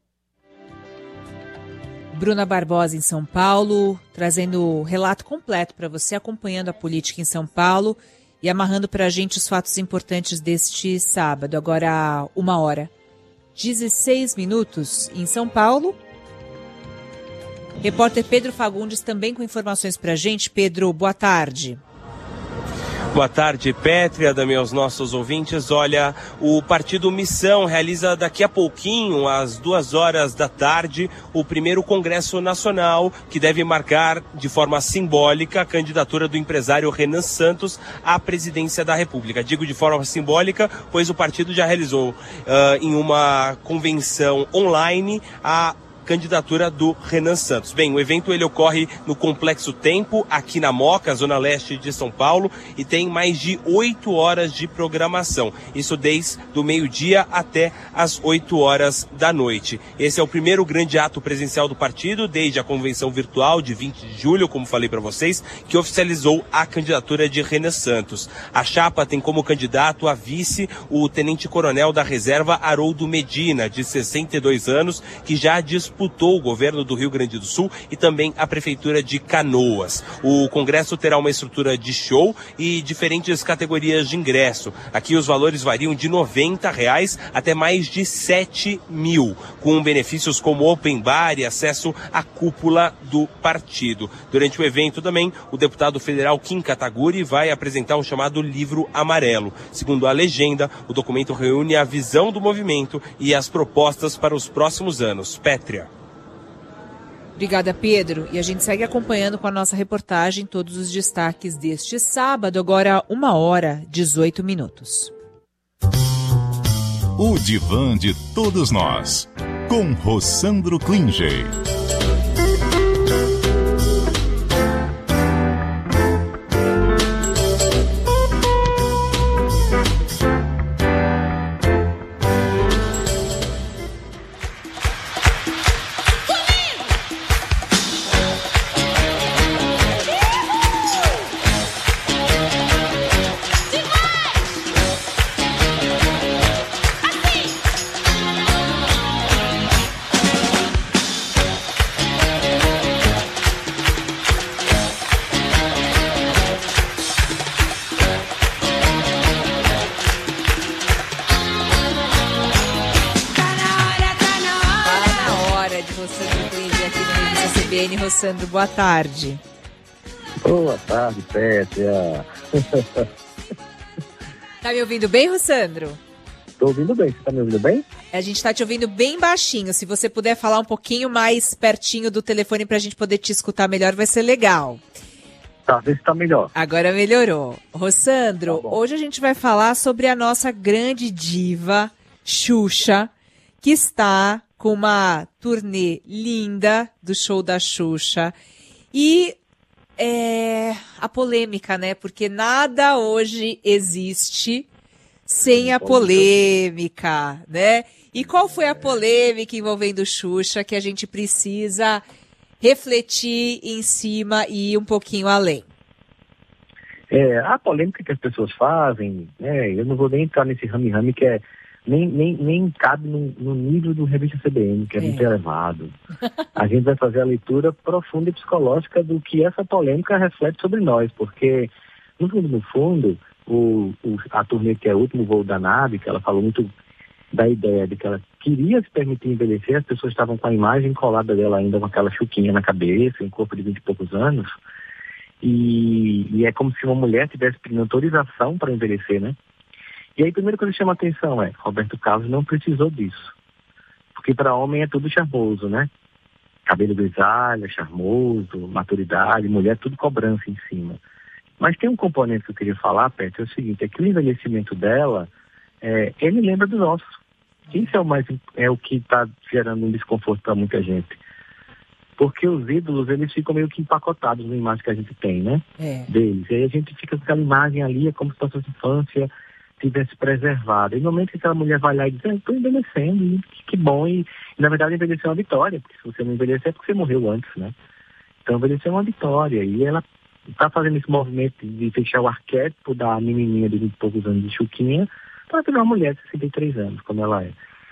Bruna Barbosa em São Paulo, trazendo o relato completo para você, acompanhando a política em São Paulo e amarrando para a gente os fatos importantes deste sábado. Agora 1h16 em São Paulo. Repórter Pedro Fagundes também com informações para a gente. Pedro, boa tarde. Boa tarde, Pétria, também aos nossos ouvintes. Olha, o Partido Missão realiza daqui a pouquinho, às 14h, o primeiro Congresso Nacional, que deve marcar de forma simbólica a candidatura do empresário Renan Santos à presidência da República. Digo de forma simbólica, pois o partido já realizou em uma convenção online a candidatura do Renan Santos. Bem, o evento ele ocorre no Complexo Tempo, aqui na Moca, zona leste de São Paulo, e tem mais de 8 horas de programação. Isso desde o meio-dia até as 8 horas da noite. Esse é o primeiro grande ato presencial do partido, desde a convenção virtual de 20 de julho, como falei para vocês, que oficializou a candidatura de Renan Santos. A chapa tem como candidato a vice o tenente-coronel da reserva Haroldo Medina, de 62 anos, que já disputou o governo do Rio Grande do Sul e também a prefeitura de Canoas. O congresso terá uma estrutura de show e diferentes categorias de ingresso. Aqui os valores variam de R$ 90 até mais de 7 mil, com benefícios como open bar e acesso à cúpula do partido. Durante o evento também, o deputado federal Kim Kataguiri vai apresentar o chamado Livro Amarelo. Segundo a legenda, o documento reúne a visão do movimento e as propostas para os próximos anos. Pétria. Obrigada, Pedro. E a gente segue acompanhando com a nossa reportagem todos os destaques deste sábado, agora 1h18. O Divã de Todos Nós, com Rossandro Klinger. Rossandro, boa tarde. Boa tarde, Pétria. Tá me ouvindo bem, Rossandro? Tô ouvindo bem, você tá me ouvindo bem? A gente tá te ouvindo bem baixinho, se você puder falar um pouquinho mais pertinho do telefone pra gente poder te escutar melhor, vai ser legal. Tá, vê se tá melhor. Agora melhorou. Rossandro, tá, hoje a gente vai falar sobre a nossa grande diva, Xuxa, que está com uma turnê linda do show da Xuxa. E a polêmica, né? Porque nada hoje existe sem a polêmica, né? E qual foi a polêmica envolvendo Xuxa que a gente precisa refletir em cima e ir um pouquinho além? A polêmica que as pessoas fazem, né? Eu não vou nem entrar nesse rame-rame que é nem cabe no nível do Revista CBN, que é muito elevado. A gente vai fazer a leitura profunda e psicológica do que essa polêmica reflete sobre nós, porque, no fundo, a turnê que é o último voo da nave, que ela falou muito da ideia de que ela queria se permitir envelhecer, as pessoas estavam com a imagem colada dela ainda com aquela chuquinha na cabeça, em corpo de 20 e poucos anos, e é como se uma mulher tivesse pedindo autorização para envelhecer, né? E aí a primeira coisa que chama a atenção Roberto Carlos não precisou disso. Porque para homem é tudo charmoso, né? cabelo grisalho, charmoso, maturidade, mulher, tudo cobrança em cima. Mas tem um componente que eu queria falar, Pet, é o seguinte, é que o envelhecimento dela, ele lembra dos nossos. Isso é o que está gerando um desconforto para muita gente. Porque os ídolos, eles ficam meio que empacotados na imagem que a gente tem, né? Deles. E aí a gente fica com aquela imagem ali, é como se a sua infância tivesse preservada. E no momento que aquela mulher vai lá e diz, estou envelhecendo, que bom. E na verdade envelhecer é uma vitória, porque se você não envelhecer é porque você morreu antes, né? Então envelhecer é uma vitória. E ela está fazendo esse movimento de fechar o arquétipo da menininha de 20 e poucos anos de Chuquinha para virar uma mulher de 63 anos, como ela é.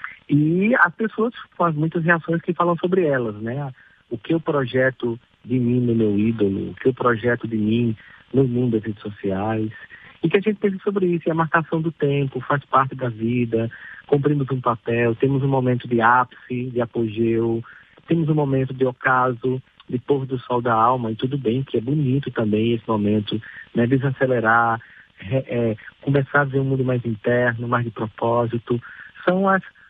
E as pessoas fazem muitas reações que falam sobre elas, né? O que eu projeto de mim no meu ídolo, o que eu projeto de mim no mundo das redes sociais. E que a gente pensa sobre isso, e a marcação do tempo faz parte da vida, cumprimos um papel, temos um momento de ápice, de apogeu, temos um momento de ocaso, de pôr do sol da alma, e tudo bem, que é bonito também esse momento, né? Desacelerar, começar a ver um mundo mais interno, mais de propósito. São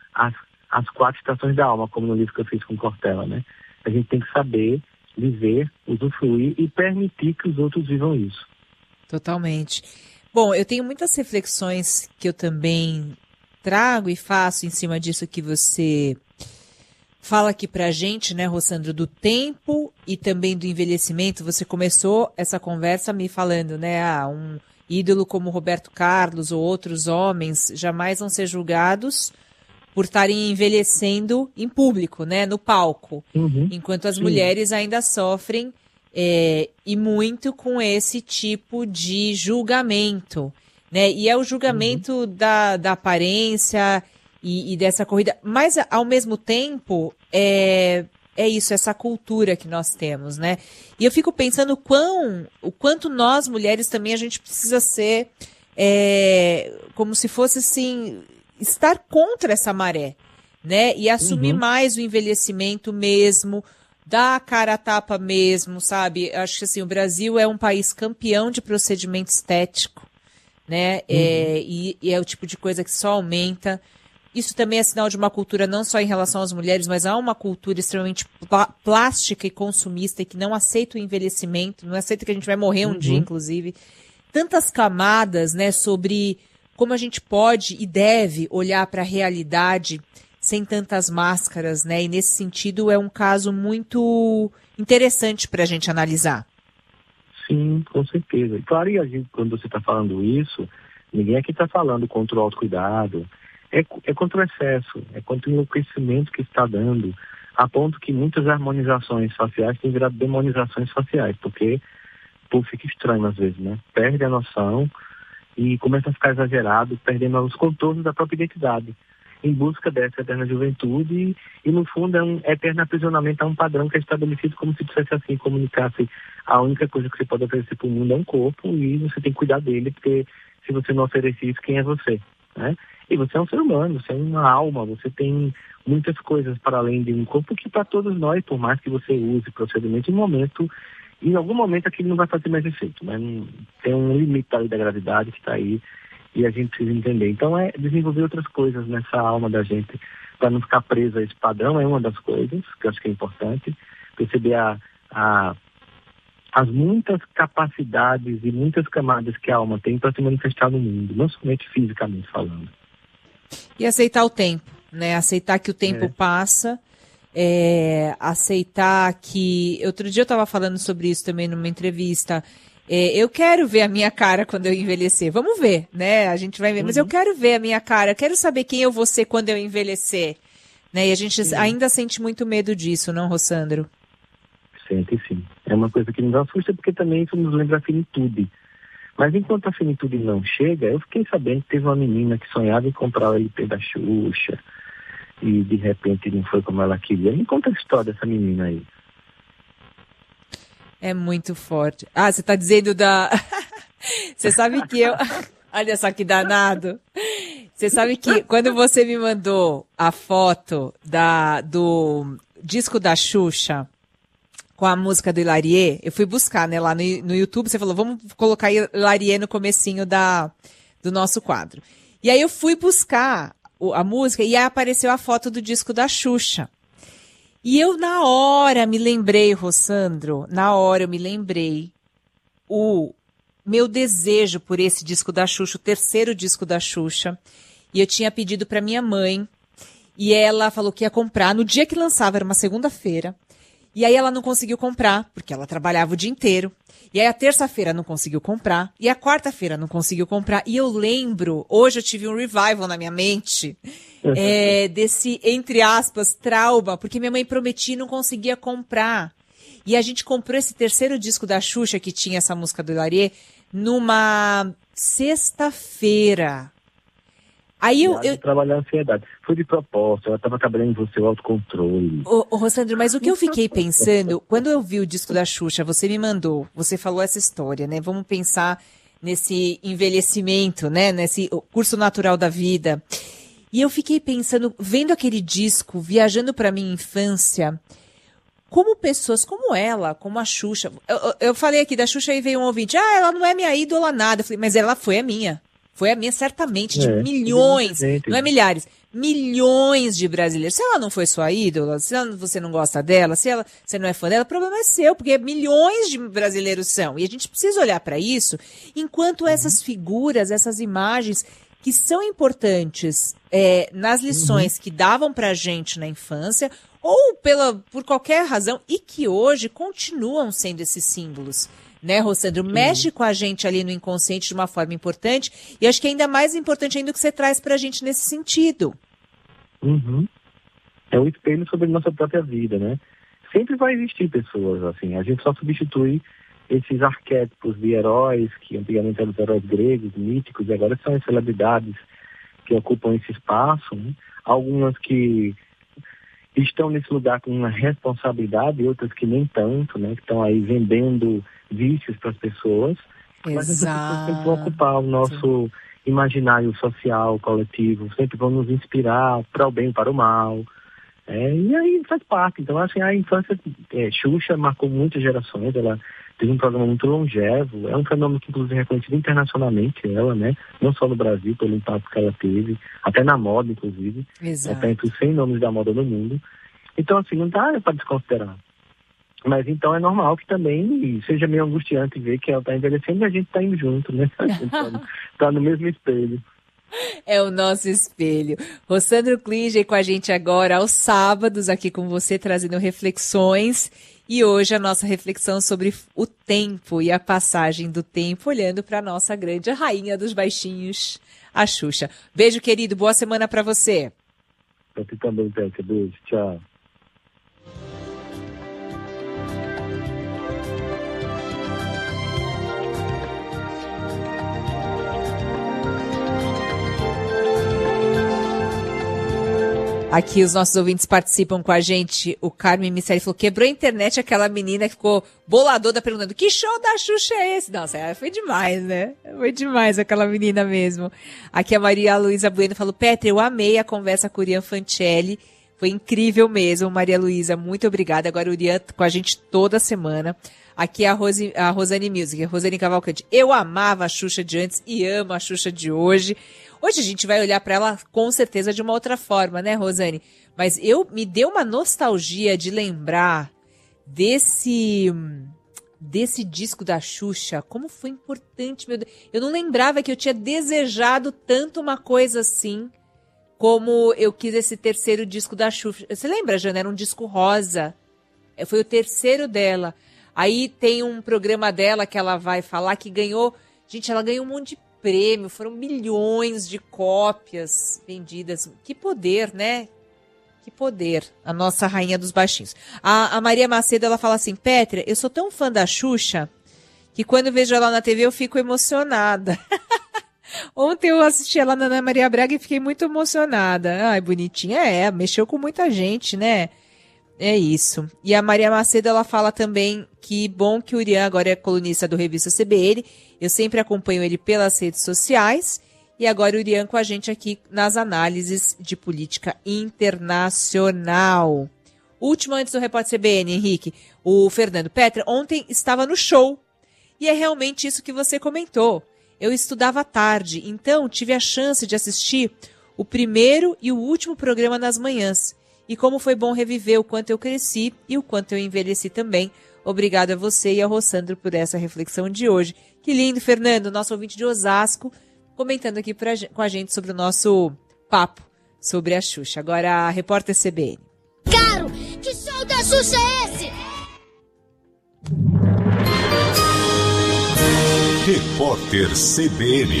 as 4 estações da alma, como no livro que eu fiz com Cortella, né? A gente tem que saber viver, usufruir e permitir que os outros vivam isso. Totalmente. Bom, eu tenho muitas reflexões que eu também trago e faço em cima disso que você fala aqui pra gente, né, Rossandro, do tempo e também do envelhecimento. Você começou essa conversa me falando, né, um ídolo como Roberto Carlos ou outros homens jamais vão ser julgados por estarem envelhecendo em público, né, no palco, enquanto as mulheres ainda sofrem e muito com esse tipo de julgamento, né, e é o julgamento da aparência e dessa corrida, mas ao mesmo tempo é isso, essa cultura que nós temos, né, e eu fico pensando o quanto nós mulheres também a gente precisa ser como se fosse assim, estar contra essa maré, né? E assumir mais o envelhecimento mesmo, dar a cara a tapa mesmo, sabe? Acho que assim, o Brasil é um país campeão de procedimento estético, né? E é o tipo de coisa que só aumenta. Isso também é sinal de uma cultura não só em relação às mulheres, mas há uma cultura extremamente plástica e consumista e que não aceita o envelhecimento, não aceita que a gente vai morrer um dia, inclusive. Tantas camadas, né, sobre como a gente pode e deve olhar para a realidade sem tantas máscaras, né? E nesse sentido é um caso muito interessante para a gente analisar. Sim, com certeza. E claro, quando você está falando isso, ninguém aqui está falando contra o autocuidado, é contra o excesso, é contra o enlouquecimento que está dando, a ponto que muitas harmonizações faciais têm virado demonizações faciais, porque o povo fica estranho às vezes, né? Perde a noção e começa a ficar exagerado, perdendo os contornos da própria identidade, em busca dessa eterna juventude e no fundo é um eterno aprisionamento a um padrão que é estabelecido como se dissesse assim, comunicasse a única coisa que você pode oferecer para o mundo é um corpo e você tem que cuidar dele, porque se você não oferecer isso, quem é você? Né? E você é um ser humano, você é uma alma, você tem muitas coisas para além de um corpo que para todos nós, por mais que você use procedimento em algum momento aquilo não vai fazer mais efeito, né? Tem um limite ali da gravidade que está aí e a gente precisa entender. Então desenvolver outras coisas nessa alma da gente para não ficar presa a esse padrão é uma das coisas que eu acho que é importante. Perceber as muitas capacidades e muitas camadas que a alma tem para se manifestar no mundo, não somente fisicamente falando. E aceitar o tempo, né? Aceitar que o tempo passa. Aceitar que... Outro dia eu estava falando sobre isso também numa entrevista. Eu quero ver a minha cara quando eu envelhecer. Vamos ver, né? A gente vai ver. Mas eu quero ver a minha cara. Eu quero saber quem eu vou ser quando eu envelhecer. Né? E a gente ainda sente muito medo disso, não, Rossandro? Sente, sim. É uma coisa que nos assusta porque também isso nos lembra a finitude. Mas enquanto a finitude não chega, eu fiquei sabendo que teve uma menina que sonhava em comprar o LP da Xuxa e de repente não foi como ela queria. Me conta a história dessa menina aí. É muito forte. Ah, você tá dizendo da... Você sabe que eu... Olha só que danado. Você sabe que quando você me mandou a foto do disco da Xuxa com a música do Hilarie, eu fui buscar, né, lá no YouTube, você falou, vamos colocar Hilarie no comecinho do nosso quadro. E aí eu fui buscar a música e aí apareceu a foto do disco da Xuxa. E eu, na hora, me lembrei, Rossandro, o meu desejo por esse disco da Xuxa, o terceiro disco da Xuxa. E eu tinha pedido para minha mãe, e ela falou que ia comprar no dia que lançava, era uma segunda-feira. E aí ela não conseguiu comprar, porque ela trabalhava o dia inteiro. E aí a terça-feira não conseguiu comprar, e a quarta-feira não conseguiu comprar. E eu lembro, hoje eu tive um revival na minha mente, desse, entre aspas, trauma, porque minha mãe prometia e não conseguia comprar. E a gente comprou esse terceiro disco da Xuxa, que tinha essa música do Hilarie, numa sexta-feira. Aí eu trabalhar a ansiedade. Foi de propósito, ela estava trabalhando em você o autocontrole. Ô, Rossandro, mas o que eu fiquei pensando, quando eu vi o disco da Xuxa, você me mandou, você falou essa história, né? Vamos pensar nesse envelhecimento, né? Nesse curso natural da vida. E eu fiquei pensando, vendo aquele disco, viajando para minha infância, como pessoas como ela, como a Xuxa. Eu falei aqui da Xuxa e veio um ouvinte, ela não é minha ídola nada. Eu falei, mas ela foi a minha. Foi a minha, certamente, de milhões, não é milhares, milhões de brasileiros. Se ela não foi sua ídola, se você não gosta dela, você não é fã dela, o problema é seu, porque milhões de brasileiros são. E a gente precisa olhar para isso, enquanto essas figuras, essas imagens, que são importantes nas lições que davam pra gente na infância, ou por qualquer razão, e que hoje continuam sendo esses símbolos. Né, Rossandro? Mexe com a gente ali no inconsciente de uma forma importante, e acho que é ainda mais importante ainda o que você traz pra gente nesse sentido. É um espelho sobre a nossa própria vida, né? Sempre vai existir pessoas assim, a gente só substitui esses arquétipos de heróis, que antigamente eram os heróis gregos, míticos, e agora são as celebridades que ocupam esse espaço, né? Algumas que estão nesse lugar com uma responsabilidade, outras que nem tanto, né? Que estão aí vendendo vícios para as pessoas, mas essas pessoas sempre vão ocupar o nosso imaginário social, coletivo, sempre vão nos inspirar para o bem e para o mal, e aí faz parte. Então, assim, a infância, Xuxa marcou muitas gerações, ela teve um programa muito longevo, é um fenômeno que, inclusive, é reconhecido internacionalmente, ela, né, não só no Brasil, pelo impacto que ela teve, até na moda, inclusive, está entre os 100 nomes da moda no mundo. Então, assim, não dá para desconsiderar. Mas então é normal que também seja meio angustiante ver que ela está envelhecendo e a gente está indo junto, né? Está no mesmo espelho. É o nosso espelho. Rossandro Klinger com a gente agora aos sábados, aqui com você, trazendo reflexões. E hoje a nossa reflexão sobre o tempo e a passagem do tempo, olhando para a nossa grande rainha dos baixinhos, a Xuxa. Beijo, querido. Boa semana para você. Para ti também, Petra. Beijo. Tchau. Aqui os nossos ouvintes participam com a gente. O Carmen Misseri falou, quebrou a internet aquela menina que ficou boladora perguntando, que show da Xuxa é esse? Nossa, foi demais, né? Foi demais aquela menina mesmo. Aqui a Maria Luísa Bueno falou, Petra, eu amei a conversa com o Urian Fancelli. Foi incrível mesmo, Maria Luísa, muito obrigada. Agora o Urian com a gente toda semana. Aqui a Rosane Music, a Rosane Cavalcante. Eu amava a Xuxa de antes e amo a Xuxa de hoje. Hoje a gente vai olhar para ela com certeza de uma outra forma, né, Rosane? Mas me deu uma nostalgia de lembrar desse disco da Xuxa, como foi importante, meu Deus. Eu não lembrava que eu tinha desejado tanto uma coisa assim, como eu quis esse terceiro disco da Xuxa. Você lembra, Jana? Era um disco rosa. Foi o terceiro dela. Aí tem um programa dela que ela vai falar que ganhou... Gente, ela ganhou um monte de prêmio, foram milhões de cópias vendidas. Que poder, né? Que poder, a nossa rainha dos baixinhos. A Maria Macedo, ela fala assim, Petra, eu sou tão fã da Xuxa que quando eu vejo ela na TV eu fico emocionada. Ontem eu assisti ela na Ana Maria Braga e fiquei muito emocionada. Ai, bonitinha, mexeu com muita gente, né? É isso. E a Maria Macedo, ela fala também que bom que o Urian agora é colunista do Revista CBN. Eu sempre acompanho ele pelas redes sociais. E agora o Urian com a gente aqui nas análises de política internacional. Último antes do Repórter CBN, Henrique. O Fernando Petra, ontem estava no show. E é realmente isso que você comentou. Eu estudava à tarde, então tive a chance de assistir o primeiro e o último programa nas manhãs. e como foi bom reviver o quanto eu cresci e o quanto eu envelheci também. Obrigado a você e ao Rossandro por essa reflexão de hoje. Que lindo, Fernando, nosso ouvinte de Osasco, comentando aqui com a gente sobre o nosso papo sobre a Xuxa. Agora a repórter CBN. Caro, que show da Xuxa é esse? Repórter CBN.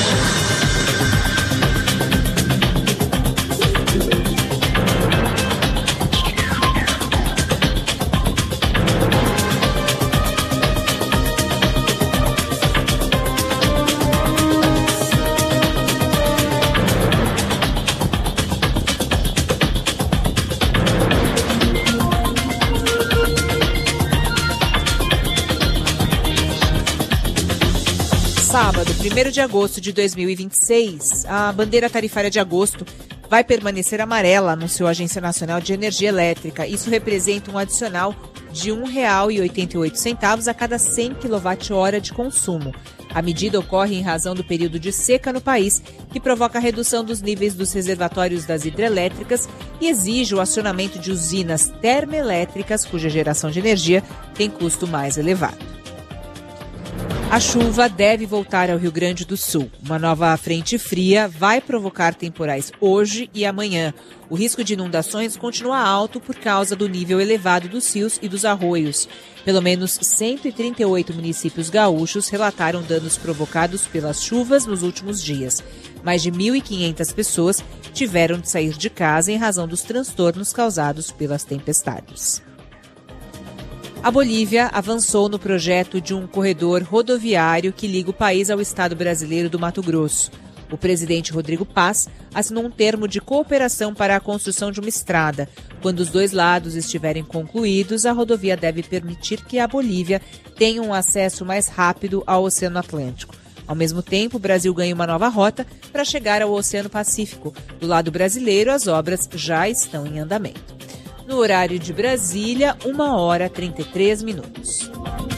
Sábado, 1º de agosto de 2026, a bandeira tarifária de agosto vai permanecer amarela, anunciou a Agência Nacional de Energia Elétrica. Isso representa um adicional de R$ 1,88 a cada 100 kWh de consumo. A medida ocorre em razão do período de seca no país, que provoca a redução dos níveis dos reservatórios das hidrelétricas e exige o acionamento de usinas termoelétricas, cuja geração de energia tem custo mais elevado. A chuva deve voltar ao Rio Grande do Sul. Uma nova frente fria vai provocar temporais hoje e amanhã. O risco de inundações continua alto por causa do nível elevado dos rios e dos arroios. Pelo menos 138 municípios gaúchos relataram danos provocados pelas chuvas nos últimos dias. Mais de 1.500 pessoas tiveram de sair de casa em razão dos transtornos causados pelas tempestades. A Bolívia avançou no projeto de um corredor rodoviário que liga o país ao estado brasileiro do Mato Grosso. O presidente Rodrigo Paz assinou um termo de cooperação para a construção de uma estrada. Quando os dois lados estiverem concluídos, a rodovia deve permitir que a Bolívia tenha um acesso mais rápido ao Oceano Atlântico. Ao mesmo tempo, o Brasil ganha uma nova rota para chegar ao Oceano Pacífico. Do lado brasileiro, as obras já estão em andamento. No horário de Brasília, 1h33.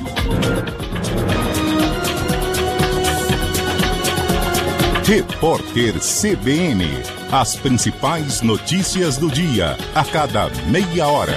Repórter CBN. As principais notícias do dia, a cada meia hora.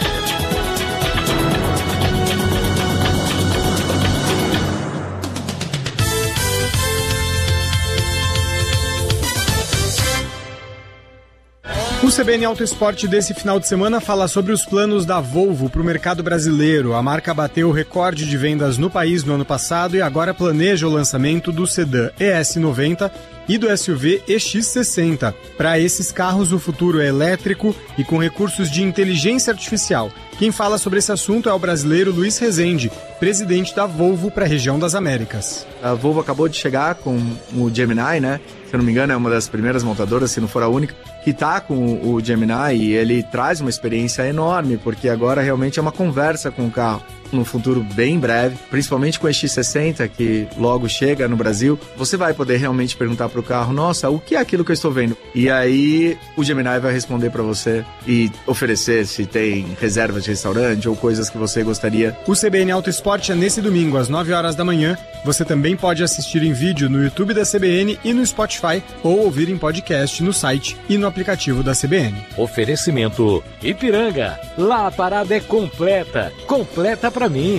O CBN Auto Esporte desse final de semana fala sobre os planos da Volvo para o mercado brasileiro. A marca bateu o recorde de vendas no país no ano passado e agora planeja o lançamento do sedã ES90 e do SUV EX60. Para esses carros, o futuro é elétrico e com recursos de inteligência artificial. Quem fala sobre esse assunto é o brasileiro Luiz Rezende, presidente da Volvo para a região das Américas. A Volvo acabou de chegar com o Gemini, né? Se eu não me engano, é uma das primeiras montadoras, se não for a única, que está com o Gemini, e ele traz uma experiência enorme, porque agora realmente é uma conversa com o carro. No futuro bem breve, principalmente com o EX60, que logo chega no Brasil, você vai poder realmente perguntar para o carro, nossa, o que é aquilo que eu estou vendo? E aí o Gemini vai responder para você e oferecer se tem reservas de restaurante ou coisas que você gostaria. O CBN Auto Esporte é nesse domingo, às 9h da manhã. Você também pode assistir em vídeo no YouTube da CBN e no Spotify, ou ouvir em podcast no site e no aplicativo da CBN. Oferecimento Ipiranga. Lá a parada é completa. Completa pra mim.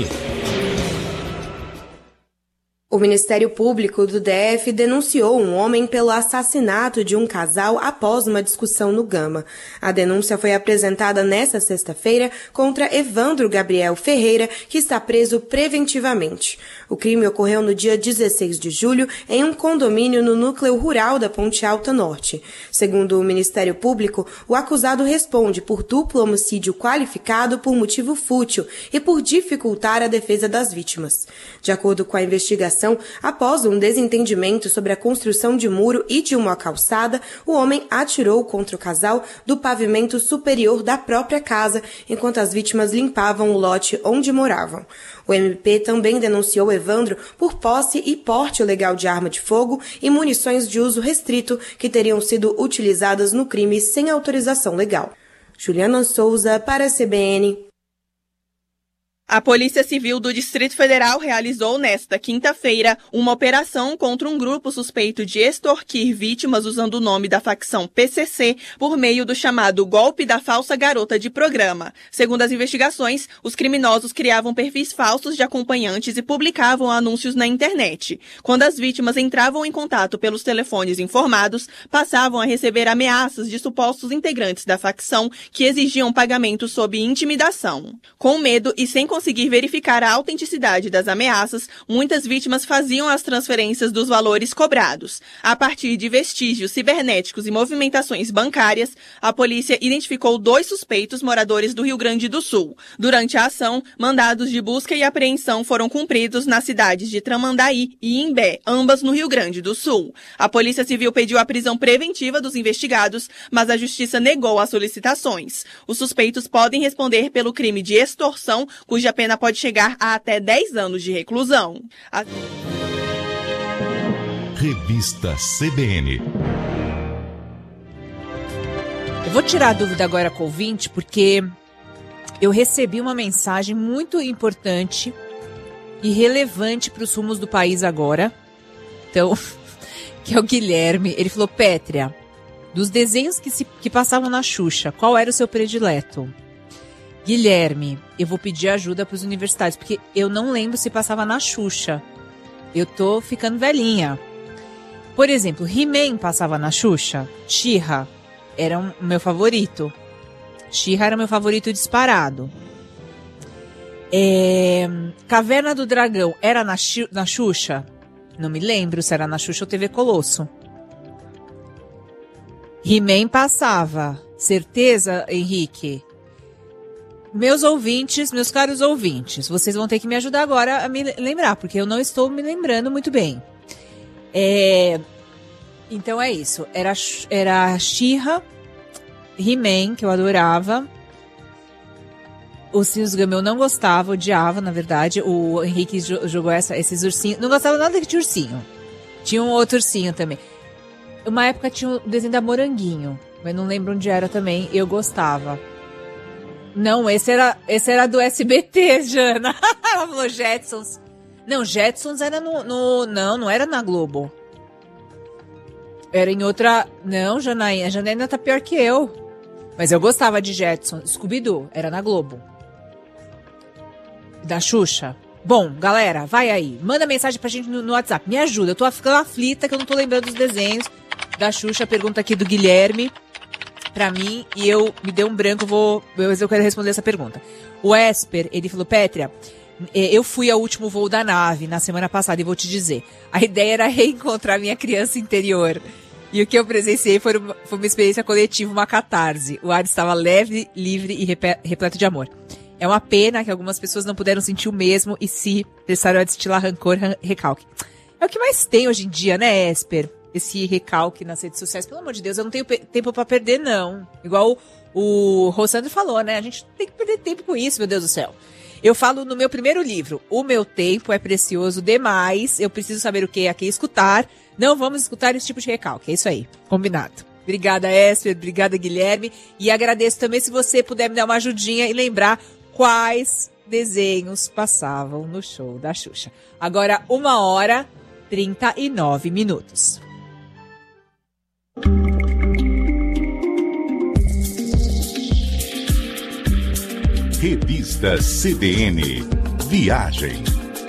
O Ministério Público do DF denunciou um homem pelo assassinato de um casal após uma discussão no Gama. A denúncia foi apresentada nesta sexta-feira contra Evandro Gabriel Ferreira, que está preso preventivamente. O crime ocorreu no dia 16 de julho em um condomínio no núcleo rural da Ponte Alta Norte. Segundo o Ministério Público, o acusado responde por duplo homicídio qualificado por motivo fútil e por dificultar a defesa das vítimas. De acordo com a investigação, após um desentendimento sobre a construção de muro e de uma calçada, o homem atirou contra o casal do pavimento superior da própria casa, enquanto as vítimas limpavam o lote onde moravam. O MP também denunciou Evandro por posse e porte ilegal de arma de fogo e munições de uso restrito que teriam sido utilizadas no crime sem autorização legal. Juliana Souza, para a CBN. A Polícia Civil do Distrito Federal realizou nesta quinta-feira uma operação contra um grupo suspeito de extorquir vítimas usando o nome da facção PCC por meio do chamado golpe da falsa garota de programa. Segundo as investigações, os criminosos criavam perfis falsos de acompanhantes e publicavam anúncios na internet. Quando as vítimas entravam em contato pelos telefones informados, passavam a receber ameaças de supostos integrantes da facção que exigiam pagamento sob intimidação. Com medo e sem conseguir verificar a autenticidade das ameaças, muitas vítimas faziam as transferências dos valores cobrados. A partir de vestígios cibernéticos e movimentações bancárias, a polícia identificou 2 suspeitos moradores do Rio Grande do Sul. Durante a ação, mandados de busca e apreensão foram cumpridos nas cidades de Tramandaí e Imbé, ambas no Rio Grande do Sul. A Polícia Civil pediu a prisão preventiva dos investigados, mas a Justiça negou as solicitações. Os suspeitos podem responder pelo crime de extorsão, cuja pena pode chegar a até 10 anos de reclusão. Revista CBN. Eu vou tirar a dúvida agora com o ouvinte, porque eu recebi uma mensagem muito importante e relevante para os rumos do país agora. Então, que é o Guilherme. Ele falou: Pétria, dos desenhos que passavam na Xuxa, qual era o seu predileto? Guilherme, eu vou pedir ajuda para os universitários, porque eu não lembro se passava na Xuxa. Eu tô ficando velhinha. Por exemplo, He-Man passava na Xuxa. She-Ra era o meu favorito. She-Ra era meu favorito disparado. Caverna do Dragão era na Xuxa? Não me lembro se era na Xuxa ou TV Colosso. He-Man passava. Certeza, Henrique? Meus ouvintes, meus caros ouvintes, vocês vão ter que me ajudar agora a me lembrar, porque eu não estou me lembrando muito bem. Então é isso. Era She-Ra, He-Man, que eu adorava. Os Ursinhos Gummy eu não gostava, odiava, na verdade. O Henrique jogou esses ursinhos. Não gostava nada que tinha ursinho. Tinha um outro ursinho também. Uma época tinha o desenho da Moranguinho, mas não lembro onde era também. Eu gostava. Não, esse era do SBT, Jana. Ela falou Jetsons. Não, Jetsons era não era na Globo. Era em outra... Não, Janaína, a Janaína tá pior que eu. Mas eu gostava de Jetsons. Scooby-Doo, era na Globo. Da Xuxa. Bom, galera, vai aí. Manda mensagem pra gente no WhatsApp. Me ajuda, eu tô ficando aflita que eu não tô lembrando dos desenhos da Xuxa. Pergunta aqui do Guilherme pra mim, e me deu um branco, mas eu quero responder essa pergunta. O Esper, ele falou: Pétria, eu fui ao último voo da nave na semana passada e vou te dizer, a ideia era reencontrar minha criança interior. E o que eu presenciei foi uma experiência coletiva, uma catarse. O ar estava leve, livre e repleto de amor. É uma pena que algumas pessoas não puderam sentir o mesmo e se precisaram a destilar rancor, recalque. É o que mais tem hoje em dia, né, Esper? Esse recalque nas redes sociais. Pelo amor de Deus, eu não tenho tempo pra perder, não. Igual o Rossandro falou, né? A gente tem que perder tempo com isso, meu Deus do céu. Eu falo no meu primeiro livro, o meu tempo é precioso demais, eu preciso saber o que é aqui escutar. Não vamos escutar esse tipo de recalque, é isso aí, combinado. Obrigada, Esper, obrigada, Guilherme. E agradeço também se você puder me dar uma ajudinha e lembrar quais desenhos passavam no show da Xuxa. Agora, 1h39. Revista CBN Viagem.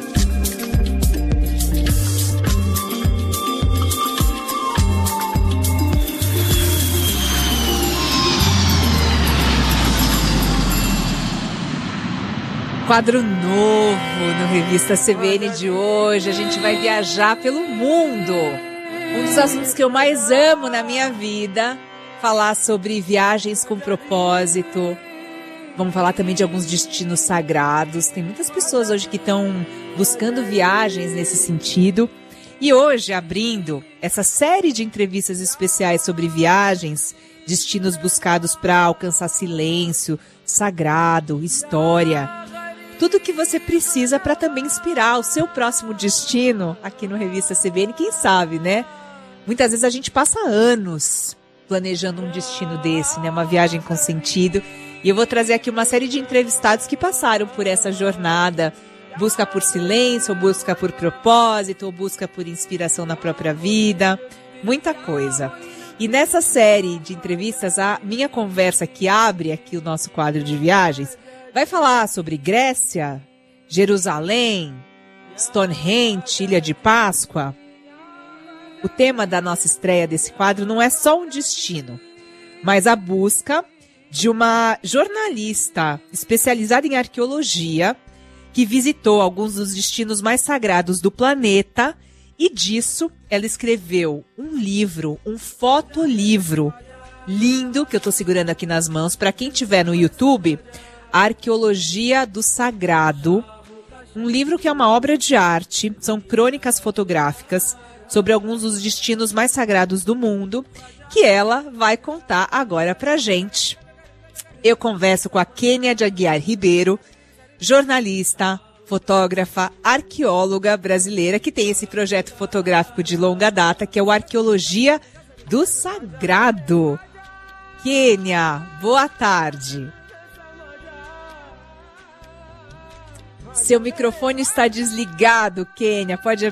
Quadro novo no Revista CBN de hoje. A gente vai viajar pelo mundo. Um dos assuntos que eu mais amo na minha vida, falar sobre viagens com propósito. Vamos falar também de alguns destinos sagrados. Tem muitas pessoas hoje que estão buscando viagens nesse sentido. E hoje, abrindo essa série de entrevistas especiais sobre viagens, destinos buscados para alcançar silêncio, sagrado, história. Tudo que você precisa para também inspirar o seu próximo destino aqui no Revista CBN. Quem sabe, né? Muitas vezes a gente passa anos planejando um destino desse, né? Uma viagem com sentido. E eu vou trazer aqui uma série de entrevistados que passaram por essa jornada, busca por silêncio, ou busca por propósito, ou busca por inspiração na própria vida, muita coisa. E nessa série de entrevistas, a minha conversa que abre aqui o nosso quadro de viagens, vai falar sobre Grécia, Jerusalém, Stonehenge, Ilha de Páscoa. O tema da nossa estreia desse quadro não é só um destino, mas a busca de uma jornalista especializada em arqueologia que visitou alguns dos destinos mais sagrados do planeta e disso ela escreveu um livro, um fotolivro lindo que eu estou segurando aqui nas mãos. Para quem tiver no YouTube, Arqueologia do Sagrado, um livro que é uma obra de arte, são crônicas fotográficas sobre alguns dos destinos mais sagrados do mundo, que ela vai contar agora pra gente. Eu converso com a Kênia de Aguiar Ribeiro, jornalista, fotógrafa, arqueóloga brasileira, que tem esse projeto fotográfico de longa data, que é o Arqueologia do Sagrado. Kênia, boa tarde. Seu microfone está desligado, Kênia. Pode